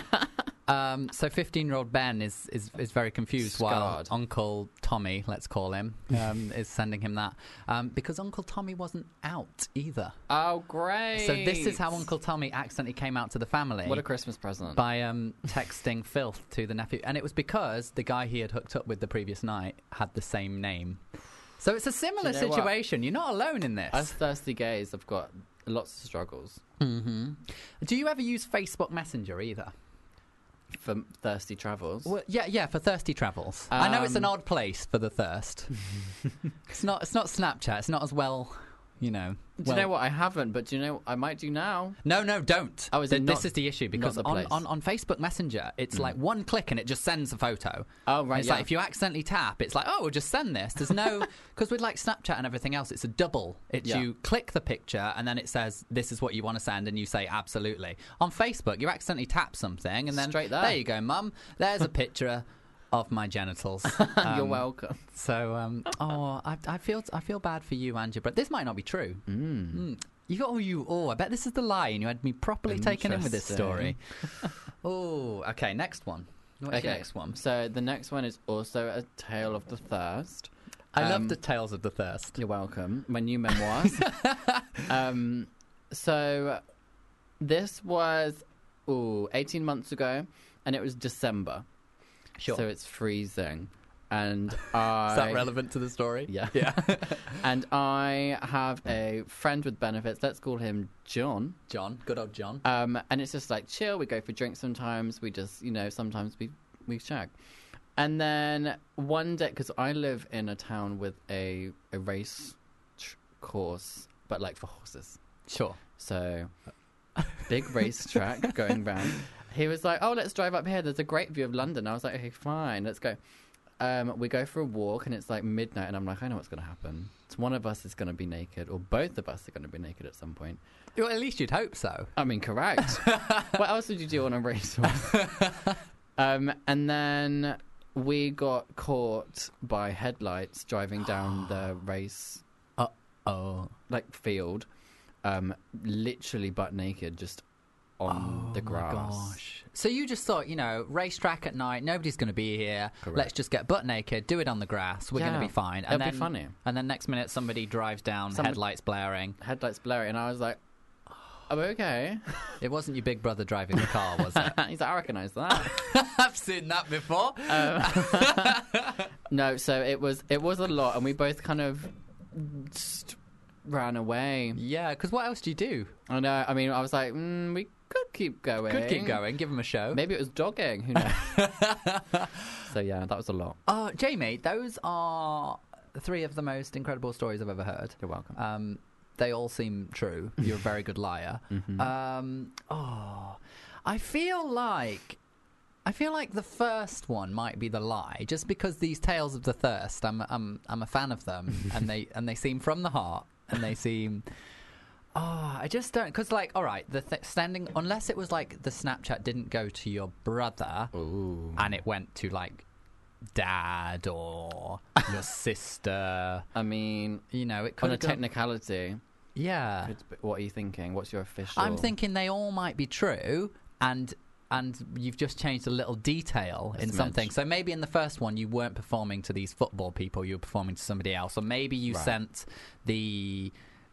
So 15-year-old Ben is very confused while Scarred. Uncle Tommy, let's call him, is sending him that because Uncle Tommy wasn't out either. Oh, great. So this is how Uncle Tommy accidentally came out to the family. What a Christmas present. By texting filth to the nephew. And it was because the guy he had hooked up with the previous night had the same name. So it's a similar Do you know what? situation. You're not alone in this. As thirsty gays, I've got lots of struggles. Do you ever use Facebook Messenger either? For thirsty travels. Well, yeah, for thirsty travels. I know it's an odd place for the thirst. It's not Snapchat. It's not as well, Do you know what? I haven't, but do you know I might do now? No, don't. Oh, is it this not- is the issue because not the place? on Facebook Messenger, it's like one click and it just sends a photo. Oh, right, It's yeah. like if you accidentally tap, it's like, oh, we'll just send this. There's no because with like Snapchat and everything else, it's a double. It's Yeah. you click the picture and then it says this is what you want to send, and you say absolutely. On Facebook, you accidentally tap something and then Straight there. you go, Mum. There's a picture of my genitals. You're welcome. So, I feel bad for you and your brother. This might not be true. I bet this is the lie, and you had me properly taken in with this story. Oh, okay. Next one. What's your next one? So the next one is also a tale of the thirst. I love the Tales of the Thirst. You're welcome. My new memoirs. So this was 18 months ago, and it was December. Sure. So it's freezing. And Is that relevant to the story? Yeah. Yeah. And I have a friend with benefits. Let's call him John. John. Good old John. And it's just like chill. We go for drinks sometimes. We just, sometimes we shag. And then one day, because I live in a town with a race course, but like for horses. Sure. So, big racetrack going round. He was like, oh, let's drive up here. There's a great view of London. I was like, okay, fine, let's go. we go for a walk, and it's like midnight, and I'm like, I know what's going to happen. It's one of us is going to be naked, or both of us are going to be naked at some point. Well, at least you'd hope so. I mean, correct. What else would you do on a racehorse? And then we got caught by headlights driving down the race field, literally butt naked, just on the grass. Oh my gosh. So you just thought, racetrack at night, nobody's going to be here. Correct. Let's just get butt naked, do it on the grass. We're going to be fine. And It'll be funny. And then next minute, somebody drives down, headlights blaring. Headlights blaring, and I was like, "I'm okay." It wasn't your big brother driving the car, was it? He's like, "I recognise that." I've seen that before. No, so it was a lot, and we both kind of just ran away. Yeah, because what else do you do? I know. I mean, I was like, we could keep going. Could keep going. Give him a show. Maybe it was dogging. Who knows? So yeah, that was a lot. Jamie, those are 3 of the most incredible stories I've ever heard. You're welcome. They all seem true. You're a very good liar. Mm-hmm. I feel like the first one might be the lie, just because these tales of the thirst, I'm a fan of them, and they seem from the heart, and they seem. I just don't, because all right, standing, unless it was like the Snapchat didn't go to your brother, Ooh. and it went to like dad or your sister. I mean, it could on a have technicality. Yeah. What are you thinking? What's your official? I'm thinking they all might be true, and you've just changed a little detail in something. So maybe in the first one you weren't performing to these football people, you were performing to somebody else, or maybe you sent the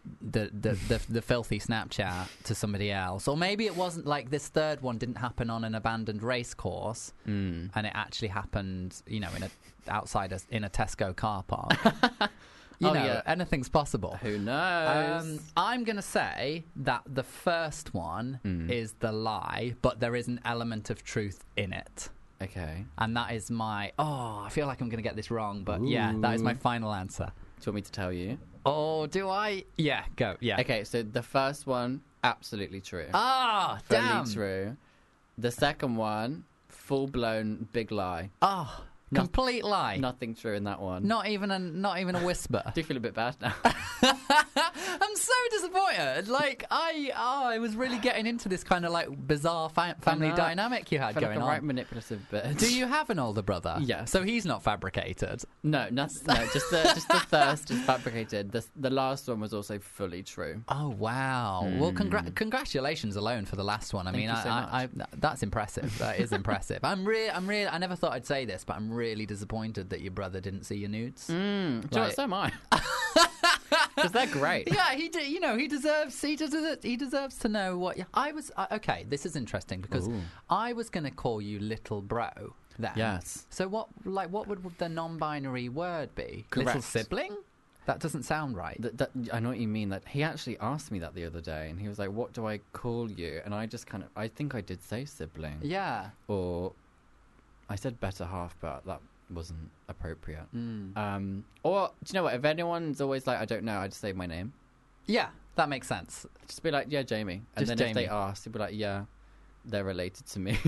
filthy Snapchat to somebody else, or maybe it wasn't like this third one didn't happen on an abandoned race course, and it actually happened, in a Tesco car park. Anything's possible. Who knows? I'm going to say that the first one is the lie, but there is an element of truth in it. Okay. And that is my... I feel like I'm going to get this wrong, but yeah, that is my final answer. Do you want me to tell you? Oh, do I? Yeah, go. Yeah. Okay, so the first one, absolutely true. Damn. Fully true. The second one, full-blown big lie. Complete lie. Nothing true in that one. Not even a whisper. I do feel a bit bad now. I'm so disappointed. Like I was really getting into this kind of like bizarre family dynamic you had going like a on. right manipulative bitch. Do you have an older brother? Yeah. So he's not fabricated. No, just the thirst is fabricated. The last one was also fully true. Oh wow! Well, congratulations alone for the last one. I mean, I that's impressive. That is impressive. I'm really. I never thought I'd say this, but I'm really disappointed that your brother didn't see your nudes. Do you know what, so am I. Because they're great. Yeah, he deserves to know what. I was okay. This is interesting because I was going to call you little bro. Then. Yes. So what would the non-binary word be? Correct. Little sibling? That doesn't sound right. I know what you mean. That he actually asked me that the other day, and he was like, "What do I call you?" And I just I think I did say sibling. Yeah. Or I said better half, but that wasn't appropriate. Or do you know what? If anyone's always like, I don't know, I just say my name. Yeah, that makes sense. Just be like, yeah, Jamie. And Just then Jamie. if they ask, you'll be like, yeah, they're related to me.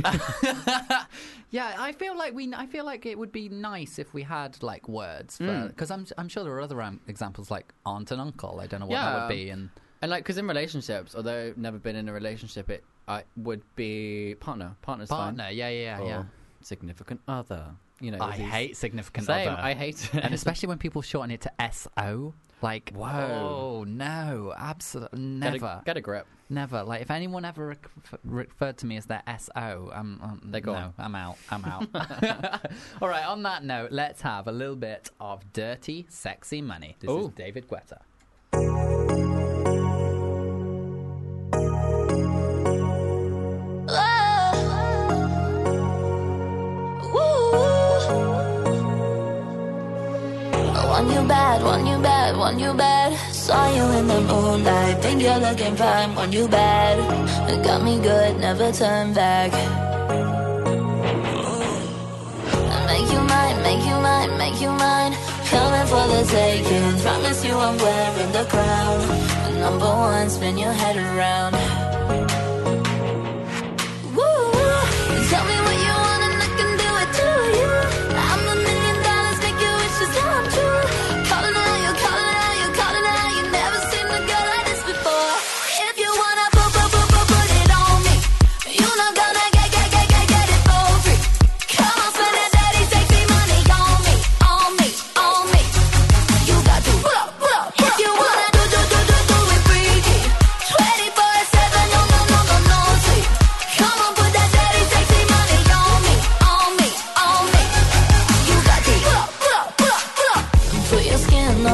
Yeah, I feel like it would be nice if we had like words for, because I'm sure there are other examples like aunt and uncle. I don't know what that would be, and like because in relationships, although I've never been in a relationship, it would be partner's fine. partner. Yeah. Significant other. I hate significant Same, other. I hate it. And especially when people shorten it to SO. Like, whoa, no, absolutely never. Get a grip. Never. Like, if anyone ever referred to me as their SO, They're gone. No, I'm out. All right, on that note, let's have a little bit of dirty, sexy money. This is David Guetta. Want you bad. Saw you in the moonlight. Think you're looking fine. Want you bad. It got me good. Never turn back. Make you mine, make you mine, make you mine. Coming for the taking. Promise you I'm wearing the crown. The number one, spin your head around. Woo! Tell me what you want and I can do it to you. I'm $1 million.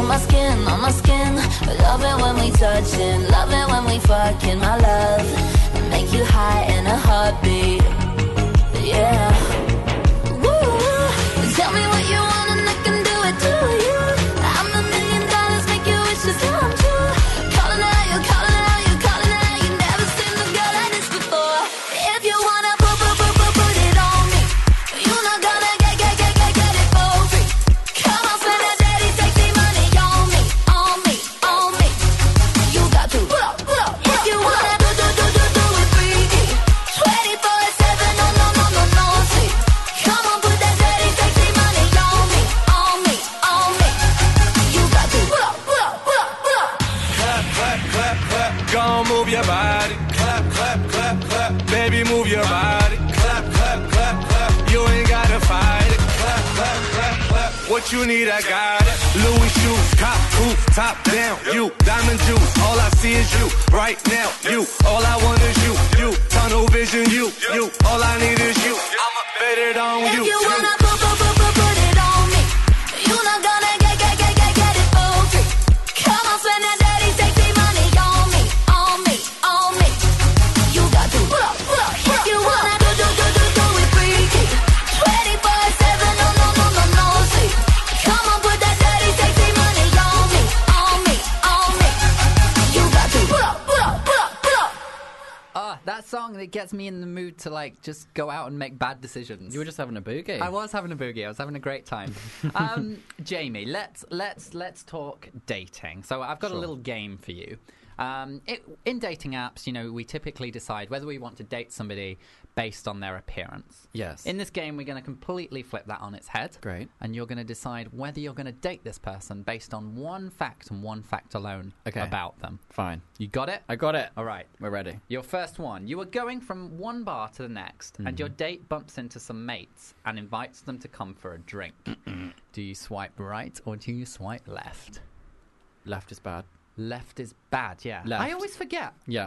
on my skin, on my skin. Love it when we touching, love it when we fucking, my love. Make you high in a heartbeat. Yeah. Woo. Tell me what you want and I can do it to you. I'm $1 million, make your wishes come true. Calling out you, calling out you, calling out you. Never seen a girl like this before. If you wanna put it on me, you're not gonna get it for free. Come on, spend that dirty, sexy money on me, on me, on me. You got to. If you wanna do it freaky, 24/7, no, see. Come on, put that dirty, sexy money on me, on me, on me. You got to. Clap, clap, clap, clap. Go on, move your body. Clap, clap, clap, clap. Baby, move your body. Clap, clap, clap, clap. You ain't gotta fight it. Clap, clap, clap, clap. What you need, I got it. Louis shoes, cop coupe, top down. You, diamond juice. All I see is you. Right now, you. All I want is you. You, tunnel vision, you. All I need is you. I'ma bet it on you. If you wanna put it on me, you're not gonna get it for free. Come on, spend that dirty, sexy money on me, on me, on me. You got to. If you wanna do it freaky, 24/7, no, see. Come on, put that dirty, sexy money on me, on me, on me. You got to. That song that gets me in the mood to like just go out and make bad decisions. You were just having a boogie. I was having a boogie. I was having a great time. Jamie, let's talk dating. So I've got a little game for you. In dating apps, you know, we typically decide whether we want to date somebody based on their appearance. Yes. In this game, we're going to completely flip that on its head. Great. And you're going to decide whether you're going to date this person based on one fact and one fact alone about them. Fine. You got it? I got it. All right. We're ready. Your first one. You are going from one bar to the next, and your date bumps into some mates and invites them to come for a drink. Do you swipe right or do you swipe left? Left is bad. Left is bad, yeah. Left. I always forget. Yeah.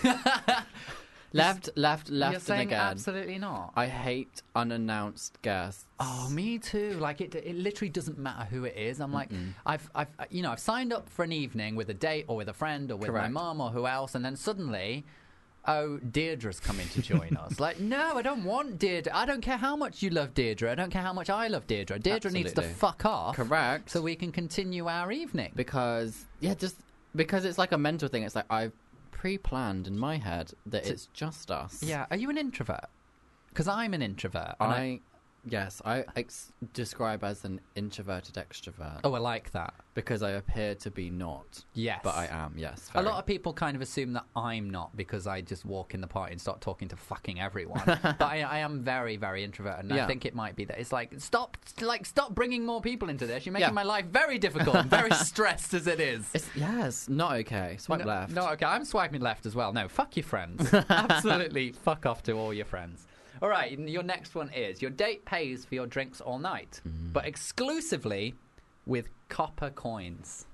Left, You're and saying again. absolutely not. I hate unannounced guests. Oh, me too. Like it literally doesn't matter who it is. I'm like, I've signed up for an evening with a date or with a friend or with my mum or who else, and then suddenly, oh, Deirdre's coming to join us. Like, no, I don't want Deirdre. I don't care how much you love Deirdre. I don't care how much I love Deirdre. Deirdre needs to fuck off. Correct. So we can continue our evening. Because it's like a mental thing. It's like I've pre-planned in my head that it's just us. Yeah. Are you an introvert? Because I'm an introvert. Yes, I describe as an introverted extrovert. Oh, I like that. Because I appear to be not. Yes. But I am, yes. A lot of people kind of assume that I'm not because I just walk in the party and start talking to fucking everyone. But I am very, very introverted, and I think it might be that it's like, stop bringing more people into this. You're making my life very difficult. I'm very stressed as it is. Yes, not okay. Swipe left. Not okay. I'm swiping left as well. No, fuck your friends. Absolutely fuck off to all your friends. All right, your next one is your date pays for your drinks all night, but exclusively with copper coins.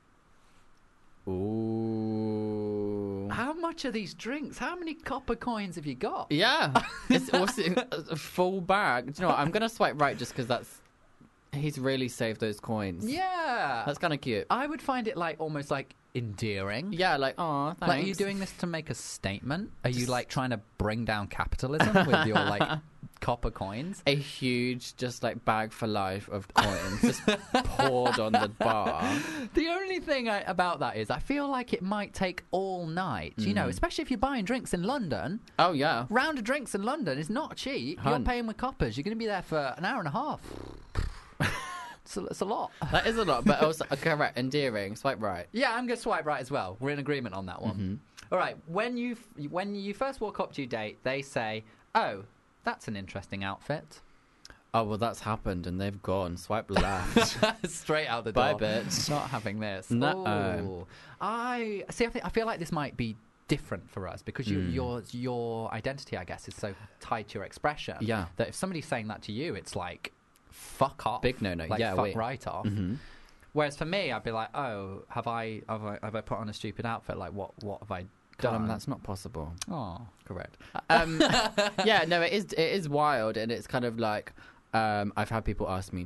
Ooh. How much are these drinks? How many copper coins have you got? Yeah. It's also a full bag. Do you know what? I'm going to swipe right just because he's really saved those coins. Yeah. That's kind of cute. I would find it like almost like endearing. Yeah, like, oh, thanks. Like, are you doing this to make a statement? Are you like trying to bring down capitalism with your like copper coins? A huge, just like bag for life of coins just poured on the bar. The only thing about that is I feel like it might take all night, you know, especially if you're buying drinks in London. Oh, yeah. Round of drinks in London is not cheap. You're paying with coppers. You're going to be there for an hour and a half. It's a lot. That is a lot, but also correct, endearing. Swipe right. Yeah, I'm going to swipe right as well. We're in agreement on that one. All right. When you first walk up to your date, they say, "Oh, that's an interesting outfit." Oh, well, that's happened, and they've gone. Swipe left. Straight out the door. Bye, bitch. Not having this. No. I feel like this might be different for us because your identity, I guess, is so tied to your expression. Yeah. That if somebody's saying that to you, it's like, fuck off. Big no-no. Like, yeah, fuck right off. Whereas for me, I'd be like, oh, have I put on a stupid outfit? Like, what have I done? That's not possible. Oh, correct. Yeah, no, it is wild, and it's kind of like I've had people ask me to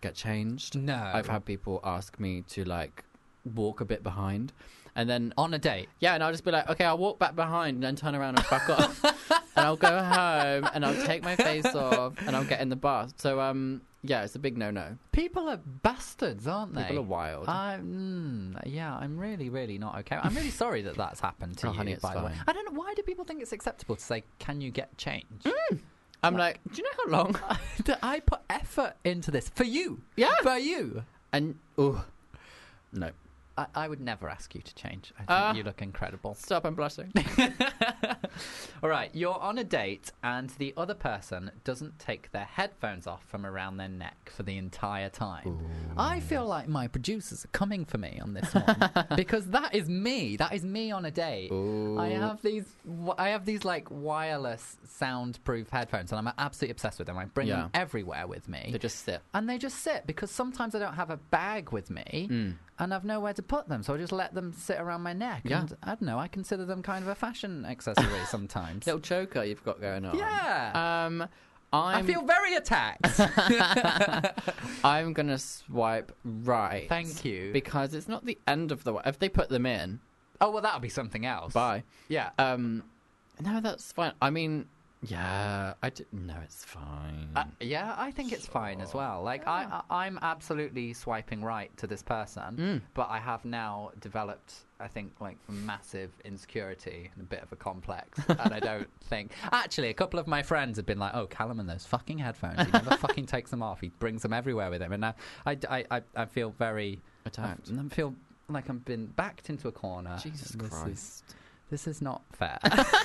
get changed. No. I've had people ask me to like walk a bit behind, and then On a date. yeah, and I'll just be like, okay, I'll walk back behind and then turn around and fuck off, and I'll go home and I'll take my face off and I'll get in the bath. So yeah, it's a big no-no. People are bastards, aren't they? People are wild. Yeah, I'm really, really not okay. I'm really sorry that that's happened to Oh, you. honey, it's by the way, fine. I don't know why do people think it's acceptable to say, "Can you get change?" I'm like, do you know how long? I put effort into this for you. Yeah. For you. And oh no, I would never ask you to change. I think you look incredible. stop! I'm blushing. All right, you're on a date and the other person doesn't take their headphones off from around their neck for the entire time. I feel like my producers are coming for me on this one because that is me. That is me on a date. I have these like wireless soundproof headphones and I'm absolutely obsessed with them. I bring them everywhere with me. They just sit. And they just sit because sometimes I don't have a bag with me and I've nowhere to put them. So I just let them sit around my neck. Yeah. And I don't know, I consider them kind of a fashion accessory sometimes. Little choker you've got going on. Yeah. I I'm feel very attacked. I'm gonna swipe right. Thank you. Because it's not the end of the. If they put them in, Oh, well, that'll be something else. bye. Yeah. No, that's fine. I mean, yeah, no, it's fine. Yeah, I think it's fine as well. Like, I'm absolutely swiping right to this person, but I have now developed, I think, like, massive insecurity and a bit of a complex. And I don't think... Actually, a couple of my friends have been like, oh, Callum and those fucking headphones. He never fucking takes them off. He brings them everywhere with him. And now I feel very... Attacked. I feel like I've been backed into a corner. Jesus Christ. This is not fair.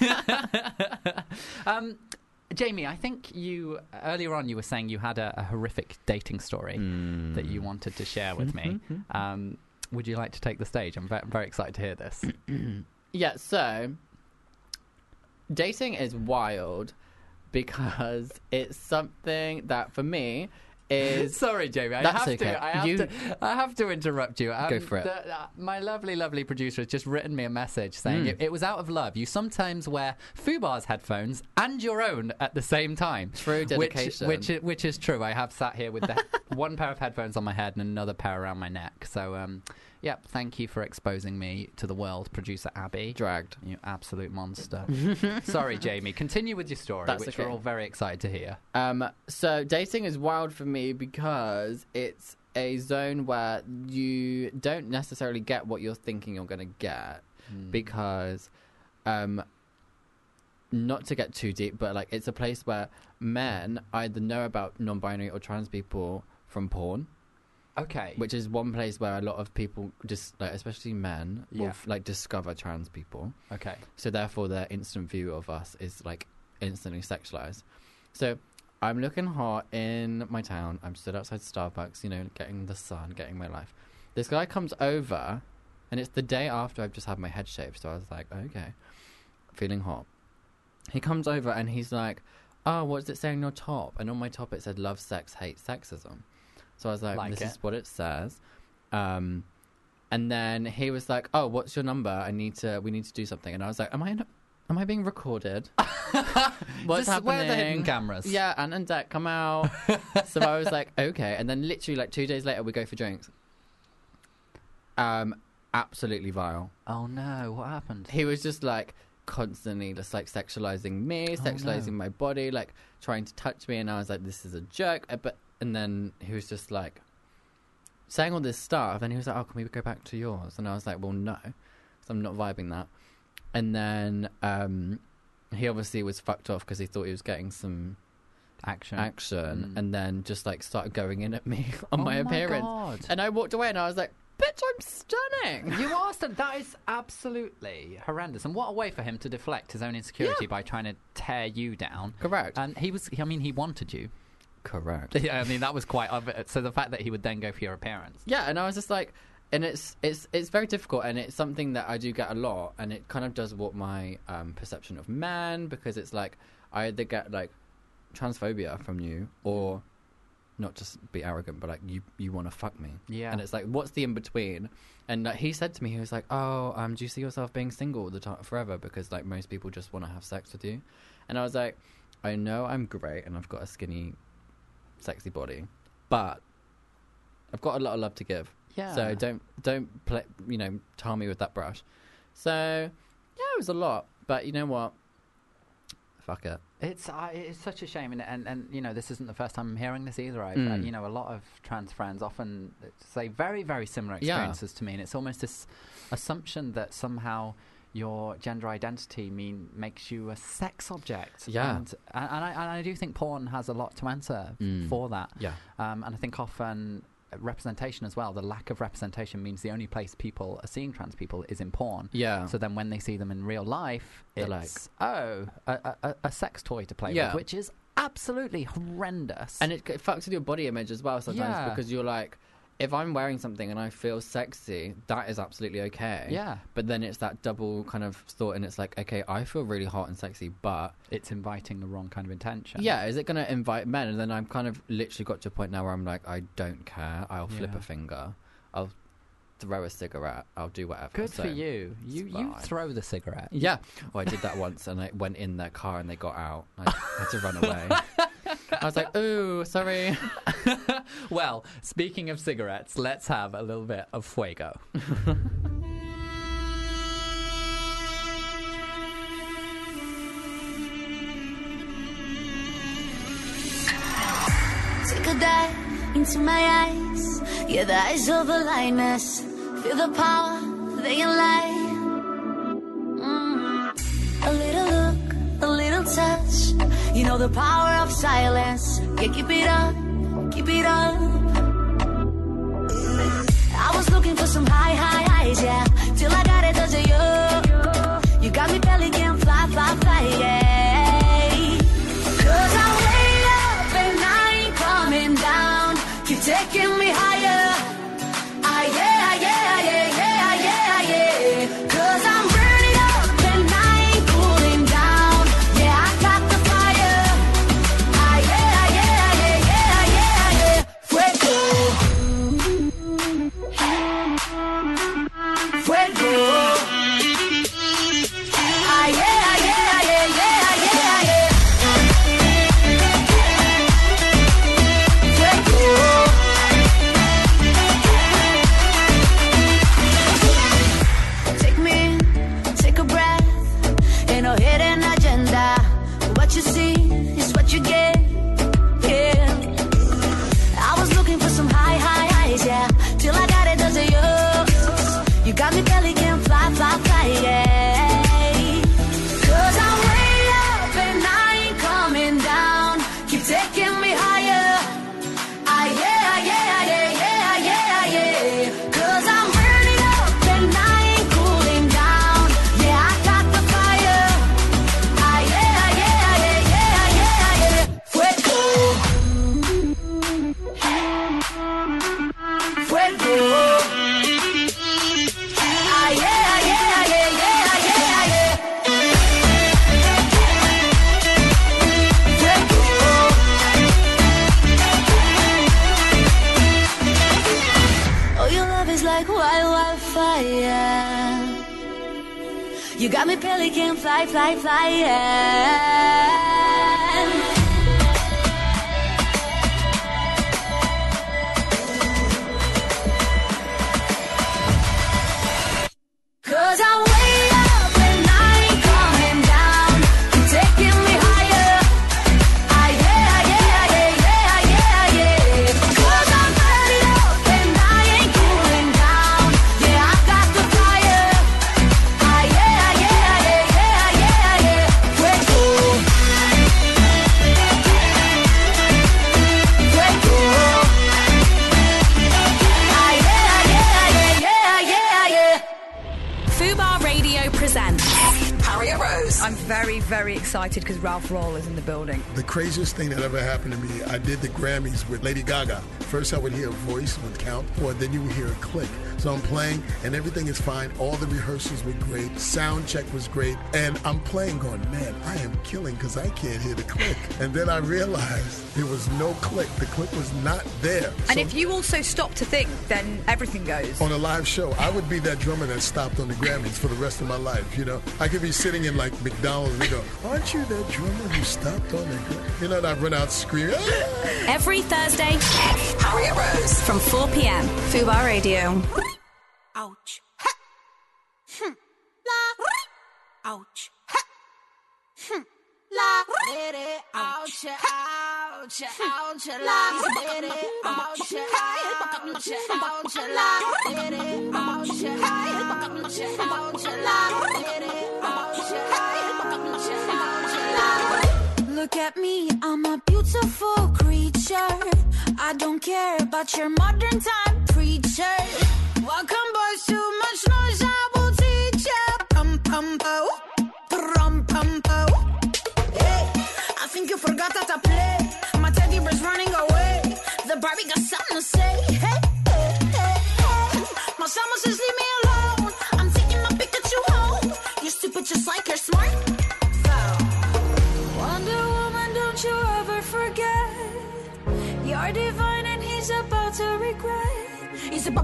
Jamie, I think you earlier on you were saying you had a horrific dating story that you wanted to share with me. Would you like to take the stage? I'm very excited to hear this. Yeah, so dating is wild because it's something that for me is... Sorry, Jamie. I That's have okay. I have to interrupt you. Go for it. My lovely, lovely producer has just written me a message saying it was out of love. You sometimes wear Fubar's headphones and your own at the same time. True dedication. Which is true. I have sat here with the one pair of headphones on my head and another pair around my neck. So, yep, thank you for exposing me to the world, producer Abby. Dragged. You absolute monster. Sorry, Jamie. Continue with your story, That's which okay. we're all very excited to hear. So dating is wild for me because it's a zone where you don't necessarily get what you're thinking you're going to get because not to get too deep, but like it's a place where men either know about non-binary or trans people from porn. Okay. Which is one place where a lot of people just like, especially men, will like discover trans people. Okay. So therefore their instant view of us is like instantly sexualized. So I'm looking hot in my town. I'm stood outside Starbucks, you know, getting the sun, getting my life. This guy comes over, and it's the day after I've just had my head shaved. So I was like, okay, feeling hot. He comes over and he's like, oh, what does it say on your top? And on my top it said, love, sex, hate, sexism. So I was like this is what it says. And then he was like, oh, what's your number? We need to do something. And I was like, am I being recorded? What's happening? Where are the hidden cameras? Yeah, Ant and Dec come out. So I was like, okay. And then literally like 2 days later, we go for drinks. Absolutely vile. Oh no, what happened? He was just like constantly just like sexualizing me, sexualizing my body, like trying to touch me. And I was like, this is a joke. And then he was just like saying all this stuff. And he was like, oh, can we go back to yours? And I was like, well, no, because I'm not vibing that. And then he obviously was fucked off because he thought he was getting some action and then just like started going in at me on my appearance. God. And I walked away and I was like, bitch, I'm stunning. You are stunning. That is absolutely horrendous. And what a way for him to deflect his own insecurity by trying to tear you down. Correct. And he wanted you. Correct. Yeah, I mean, that was quite obvious. So the fact that he would then go for your appearance. Yeah, and I was just like, and it's very difficult, and it's something that I do get a lot, and it kind of does warp my perception of men, because it's like I either get like transphobia from you, or not just be arrogant, but like you want to fuck me. Yeah. And it's like, what's the in between? And he said to me, he was like, oh, do you see yourself being single all the time forever? Because like most people just want to have sex with you. And I was like, I know I'm great and I've got a skinny, sexy body, but I've got a lot of love to give. Yeah. So don't play, tar me with that brush. So yeah, it was a lot, but you know what? Fuck it. It's such a shame, and this isn't the first time I'm hearing this either. I've a lot of trans friends often say very, very similar experiences to me, and it's almost this assumption that somehow your gender identity makes you a sex object. Yeah. And I do think porn has a lot to answer for that. Yeah. And I think often representation as well, the lack of representation means the only place people are seeing trans people is in porn. Yeah. So then when they see them in real life, it's a sex toy to play Yeah. with, which is absolutely horrendous. And it fucks with your body image as well sometimes because you're like, if I'm wearing something and I feel sexy, that is absolutely okay. Yeah. But then it's that double kind of thought, and it's like, okay, I feel really hot and sexy, but it's inviting the wrong kind of intention. Yeah, is it going to invite men? And then I'm kind of literally got to a point now where I'm like, I don't care. I'll flip a finger. I'll throw a cigarette. I'll do whatever. Good for you. You throw the cigarette. Yeah. Well, I did that once, and I went in their car and they got out. I had to run away. I was like, ooh, sorry. Well, speaking of cigarettes, let's have a little bit of fuego. Take a dive into my eyes. Yeah, the eyes of the lioness. Feel the power, they can lie. A little look, a little touch. You know the power of silence. Yeah, keep it up, keep it up. I was looking for some high highs, yeah. Till I got it 'cause of you. You got me belly can fly, yeah. 'Cause I'm way up and I ain't coming down. Keep taking me higher. Yeah. 'Cause I'm burning up and I ain't cooling down. Yeah, I got the fire. Yeah. Fuego. You got me pelican, fly, yeah. 'Cause I'm way up and I ain't coming down. You're taking me higher. Yeah. 'Cause I'm burning up and I ain't cooling down. Yeah, I got the fire. Yeah. Fuego. Yeah. Fubar Radio presents Harriet Rose. I'm very, very excited because Ralph Roll is in the building. The craziest thing that ever happened to me, I did the Grammys with Lady Gaga. First I would hear a voice would count, or then you would hear a click. So I'm playing, and everything is fine. All the rehearsals were great. Sound check was great. And I'm playing going, man, I am killing because I can't hear the click. And then I realized there was no click. The click was not there. And if you also stop to think, then everything goes. On a live show, I would be that drummer that stopped on the Grammys for the rest of my life, you know? I could be sitting in, like, McDonald's, you know, go, aren't you that drummer who stopped on the ground? You know, and I run out screaming. Ah! Every Thursday, Harriet Rose from 4 p.m. Fubar Radio. Ouch. Ha. La. Ouch. Ha. La. Ouch. Ouch. Ouch. La. Ouch. Ouch. Look at me, I'm a beautiful creature. I don't care about your modern time preacher. Welcome, boys, too much noise, I will teach ya. Pum pum po, pum pum po. Hey, I think you forgot that I play. My teddy bear's running away. The Barbie got something to say. Hey, hey, hey, hey. My summer says leave me alone. I'm taking my Pikachu home. You're stupid just like you're smart. Wonder Woman, don't you ever forget. You're divine and he's about to regret. He's a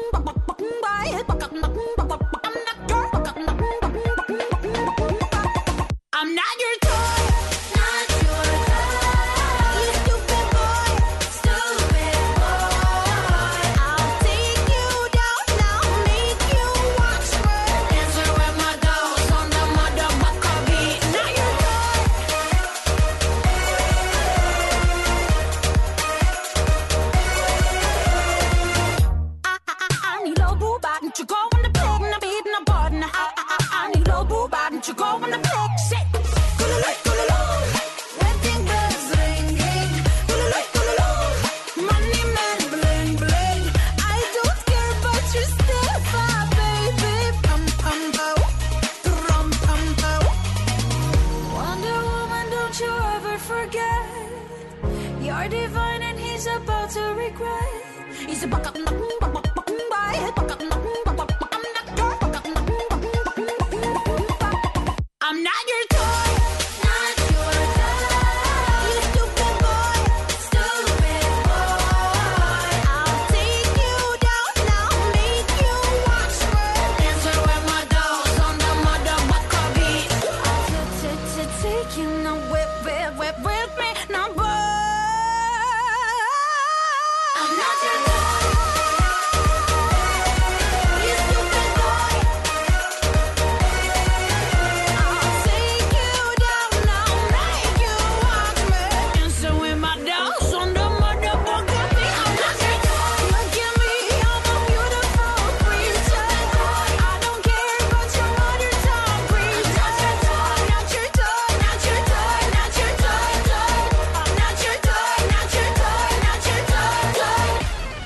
I'm not your toy. Not your toy. You stupid boy. Stupid boy. I'll take you down now, make you watch me. Dancing with my dolls on the motherfucker beat. Not your I need low boo bad, don't you go on the pig, na beat na bod na. I need low boo bad, don't you go on the pig, shit. Red thing bells ringing, money man bling bling. I don't care about your stuff, baby. Pum pum po, rum pum po. Wonder Woman, don't you ever forget. You're divine and he's about to regret. He's a I'm not your toy. Not your toy. You stupid boy. Stupid boy. I'll take you down now, make you watch me. Dancing with my dolls on the motherfucker beat. I'll take you now, whip with me now, boy. I'm not your toy. You stupid boy. I'll take you down now, make you watch me. Dancing with my dolls on the motherfucker beat. I'm not your toy. Look at me, I'm a beautiful creature. I don't care about your modern time preacher. Not your toy, not your toy, not your toy, toy. I'm not your toy, not your toy, not your toy, toy.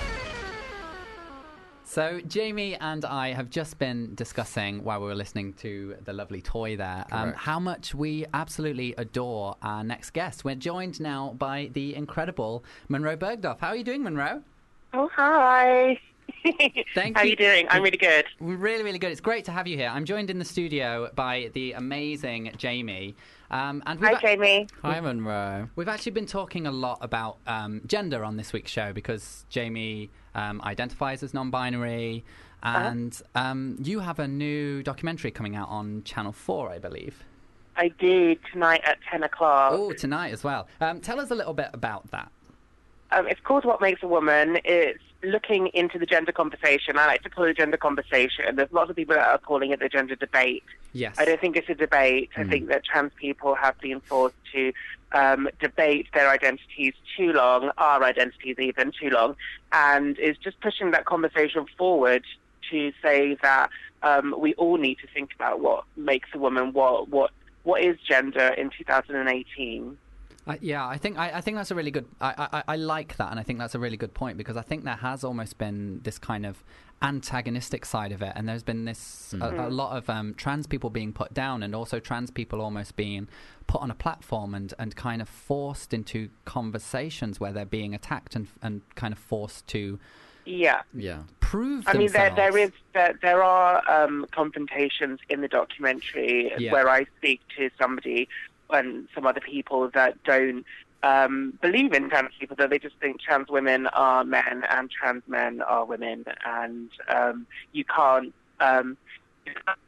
So Jamie and I have just been discussing while we were listening to the lovely toy there, Correct. how much we absolutely adore our next guest. We're joined now by the incredible Monroe Bergdorf. How are you doing, Monroe? Oh, hi. Thank How you. are you doing? I'm really good. We're really, really good. It's great to have you here. I'm joined in the studio by the amazing Jamie. And Hi, Jamie. Hi, Monroe. We've actually been talking a lot about gender on this week's show because Jamie identifies as non-binary, and you have a new documentary coming out on Channel 4, I believe. I do, tonight at 10 o'clock. Oh, tonight as well. Tell us a little bit about that. It's called What Makes a Woman. It's looking into the gender conversation. I like to call it a gender conversation. There's lots of people that are calling it the gender debate. Yes. I don't think it's a debate. I think that trans people have been forced to debate their identities too long, our identities even too long, and is just pushing that conversation forward to say that we all need to think about what makes a woman, what is gender in 2018. Yeah, I think that's a really good. I like that, and I think that's a really good point because I think there has almost been this kind of antagonistic side of it, and there's been this a lot of trans people being put down, and also trans people almost being put on a platform and kind of forced into conversations where they're being attacked and kind of forced to prove themselves. I mean, there are confrontations in the documentary where I speak to somebody and some other people that don't believe in trans people, that they just think trans women are men and trans men are women, and you can't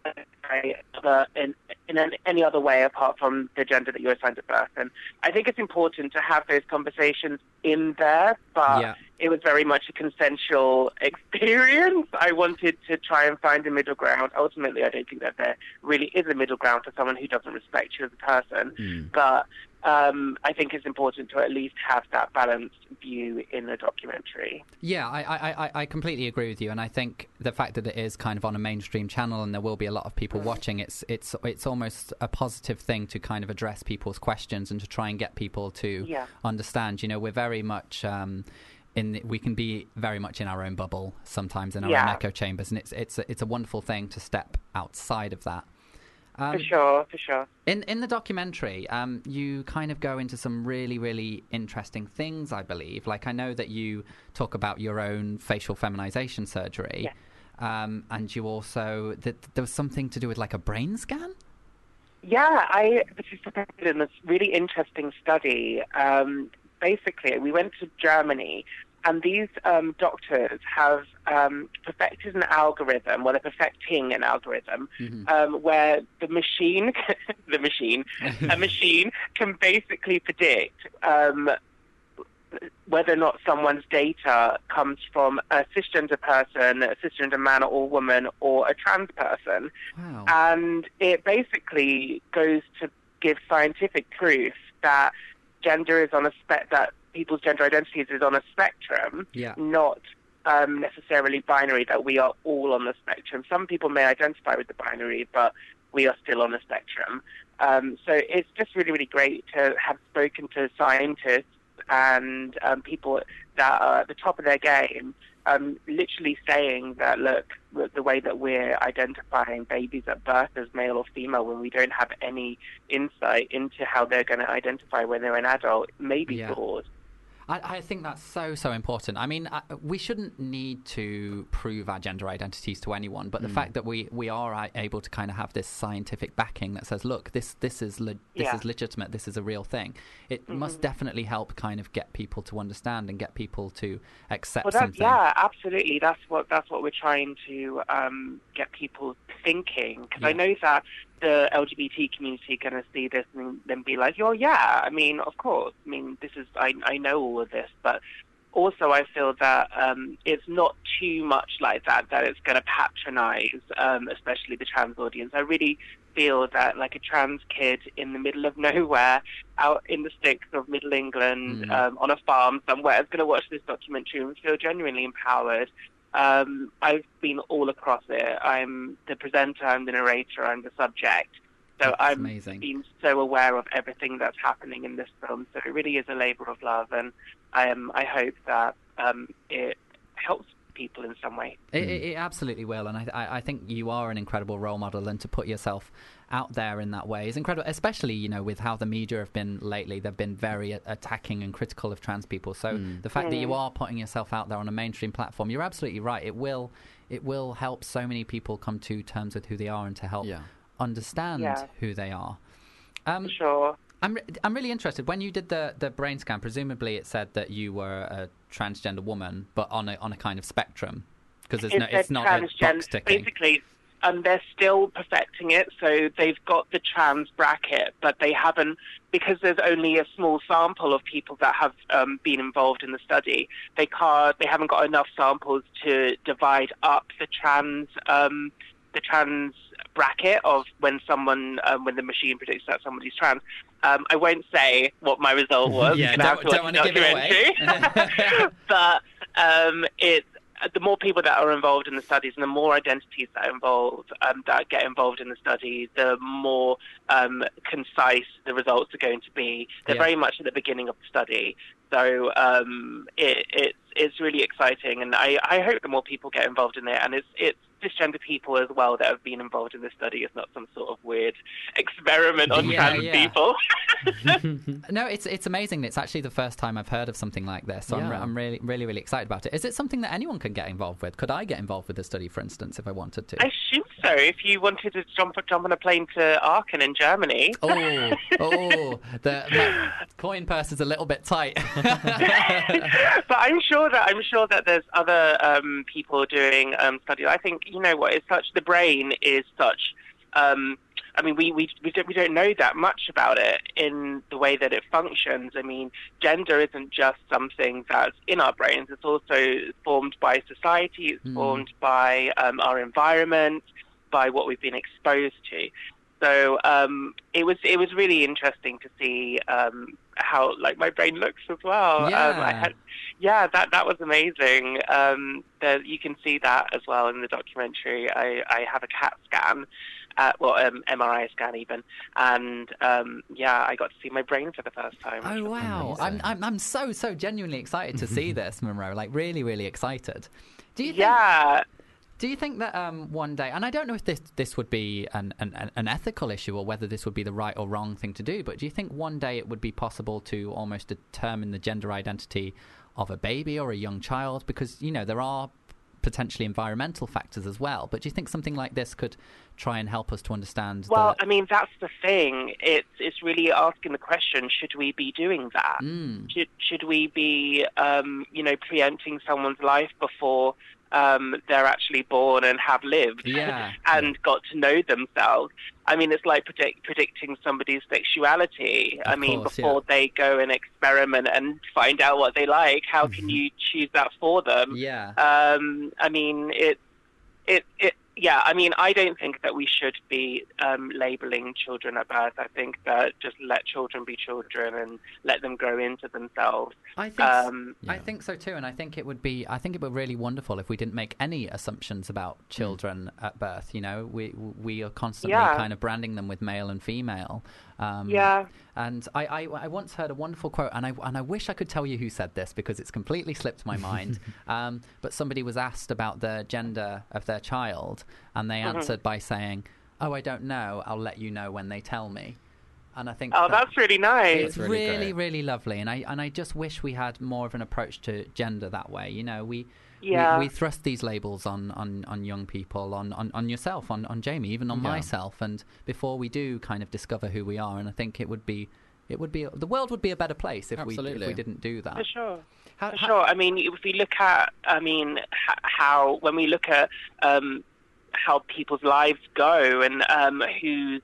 in any other way apart from the gender that you're assigned at birth. And I think it's important to have those conversations in there, but it was very much a consensual experience. I wanted to try and find a middle ground. Ultimately, I don't think that there really is a middle ground for someone who doesn't respect you as a person, but I think it's important to at least have that balanced view in the documentary. Yeah, I completely agree with you, and I think the fact that it is kind of on a mainstream channel and there will be a lot of people watching, it's almost a positive thing to kind of address people's questions and to try and get people to understand. You know, we're very much we can be very much in our own bubble sometimes, in our own echo chambers, and it's a wonderful thing to step outside of that. For sure. In the documentary, you kind of go into some really, really interesting things, I believe. Like, I know that you talk about your own facial feminization surgery, and you also there was something to do with like a brain scan. Yeah, I participated in this really interesting study. Basically, we went to Germany. And these doctors have perfected an algorithm, they're perfecting an algorithm, where a machine can basically predict whether or not someone's data comes from a cisgender person, a cisgender man or woman, or a trans person. Wow. And it basically goes to give scientific proof that gender is on that people's gender identities is on a spectrum, not necessarily binary, that we are all on the spectrum. Some people may identify with the binary, but we are still on the spectrum. So it's just really, really great to have spoken to scientists and people that are at the top of their game, literally saying that, look, the way that we're identifying babies at birth as male or female when we don't have any insight into how they're going to identify when they're an adult may be flawed. I think that's so important. I mean, we shouldn't need to prove our gender identities to anyone, but the fact that we are able to kind of have this scientific backing that says, look, this is legitimate, this is a real thing. It must definitely help kind of get people to understand and get people to accept something. Yeah, absolutely. That's what we're trying to get people thinking. Because I know that the LGBT community are going to see this and then be like, oh, yeah, I mean, of course. I mean, this is, I know all of this. But also I feel that it's not too much like that it's going to patronize, especially the trans audience. I really feel that, like, a trans kid in the middle of nowhere, out in the sticks of Middle England, on a farm somewhere, is going to watch this documentary and feel genuinely empowered. I've been all across it. I'm the presenter, I'm the narrator, I'm the subject. So I'm been so aware of everything that's happening in this film. So it really is a labor of love, and I hope that it helps people in some way. It absolutely will, and I think you are an incredible role model, and to put yourself out there in that way is incredible, especially, you know, with how the media have been lately. They've been very attacking and critical of trans people, so the fact that you are putting yourself out there on a mainstream platform, you're absolutely right, it will help so many people come to terms with who they are and to help understand who they are. Sure. I'm really interested. When you did the brain scan, presumably it said that you were a transgender woman, but on a kind of spectrum, because it's not a box ticking. Basically, they're still perfecting it, so they've got the trans bracket, but they haven't, because there's only a small sample of people that have been involved in the study. They haven't got enough samples to divide up the trans bracket of when the machine predicts that somebody's trans. I won't say what my result was. Yeah, don't want to give it away. But it's the more people that are involved in the studies and the more identities that get involved in the study, the more concise the results are going to be. They're very much at the beginning of the study. So it's really exciting, and I hope the more people get involved in it, and it's cisgender people as well that have been involved in this study. It's not some sort of weird experiment on trans people. No, it's amazing. It's actually the first time I've heard of something like this, so I'm really, really, really excited about it. Is it something that anyone can get involved with? Could I get involved with the study, for instance, if I wanted to? I assume so. If you wanted to jump on a plane to Aachen in Germany. The coin purse is a little bit tight. But I'm sure that there's other people doing studies. I think, you know what, the brain is such I mean, we don't know that much about it in the way that it functions. I mean, gender isn't just something that's in our brains. It's also formed by society. It's formed by our environment, by what we've been exposed to. So it was really interesting to see how like my brain looks as well. That was amazing. That you can see that as well in the documentary. I have a CAT scan. MRI scan even, and I got to see my brain for the first time. Oh wow! I'm so genuinely excited to see this, Monroe. Like really, really excited. Do you think that one day, and I don't know if this would be an ethical issue or whether this would be the right or wrong thing to do, but do you think one day it would be possible to almost determine the gender identity of a baby or a young child? Because there are potentially environmental factors as well, but do you think something like this could try and help us to understand? Well, I mean, that's the thing. It's really asking the question: should we be doing that? Should we be, preempting someone's life before they're actually born and have lived and got to know themselves? I mean, it's like predicting somebody's sexuality. Before they go and experiment and find out what they like, how can you choose that for them? I don't think that we should be labeling children at birth. I think that just let children be children and let them grow into themselves. I think so too, and I think it would be really wonderful if we didn't make any assumptions about children at birth. We are constantly kind of branding them with male and female. And I once heard a wonderful quote, and I wish I could tell you who said this because it's completely slipped my mind. But somebody was asked about the gender of their child, and they answered by saying, "Oh, I don't know. I'll let you know when they tell me." And I think that's really nice. It's really, really lovely, and I just wish we had more of an approach to gender that way. We thrust these labels on young people, on yourself, on Jamie, even on myself, and before we do kind of discover who we are. And I think the world would be a better place if we didn't do that. For sure. For sure. I mean, if we look at, how when we look at how people's lives go and who's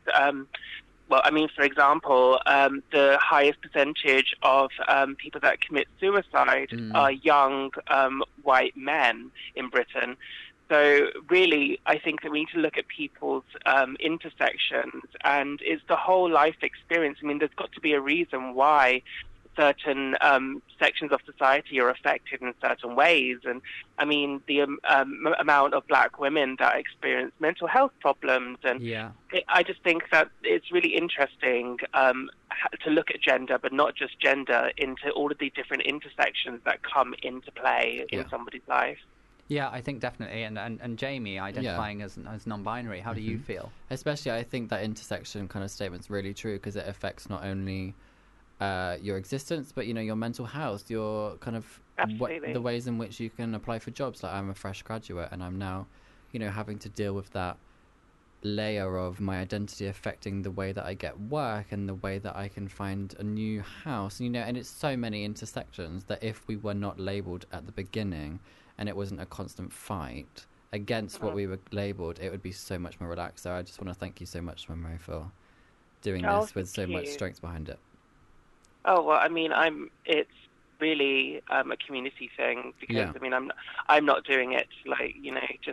for example, the highest percentage of people that commit suicide are young white men in Britain. So really, I think that we need to look at people's intersections, and it's the whole life experience. I mean, there's got to be a reason why certain sections of society are affected in certain ways. And I mean, the amount of black women that experience mental health problems. And I just think that it's really interesting to look at gender, but not just gender, into all of these different intersections that come into play in somebody's life. Yeah, I think definitely. And Jamie, identifying as non-binary, how do you feel? Especially, I think that intersection kind of statement's really true because it affects not only your existence, but your mental health, your kind of the ways in which you can apply for jobs. Like, I'm a fresh graduate, and I'm now, having to deal with that layer of my identity affecting the way that I get work and the way that I can find a new house. And it's so many intersections that if we were not labelled at the beginning, and it wasn't a constant fight against what we were labelled, it would be so much more relaxed. So I just want to thank you so much, Monroe, for doing this with so much strength behind it. Oh, well, I mean, it's really a community thing because, I mean, I'm not doing it just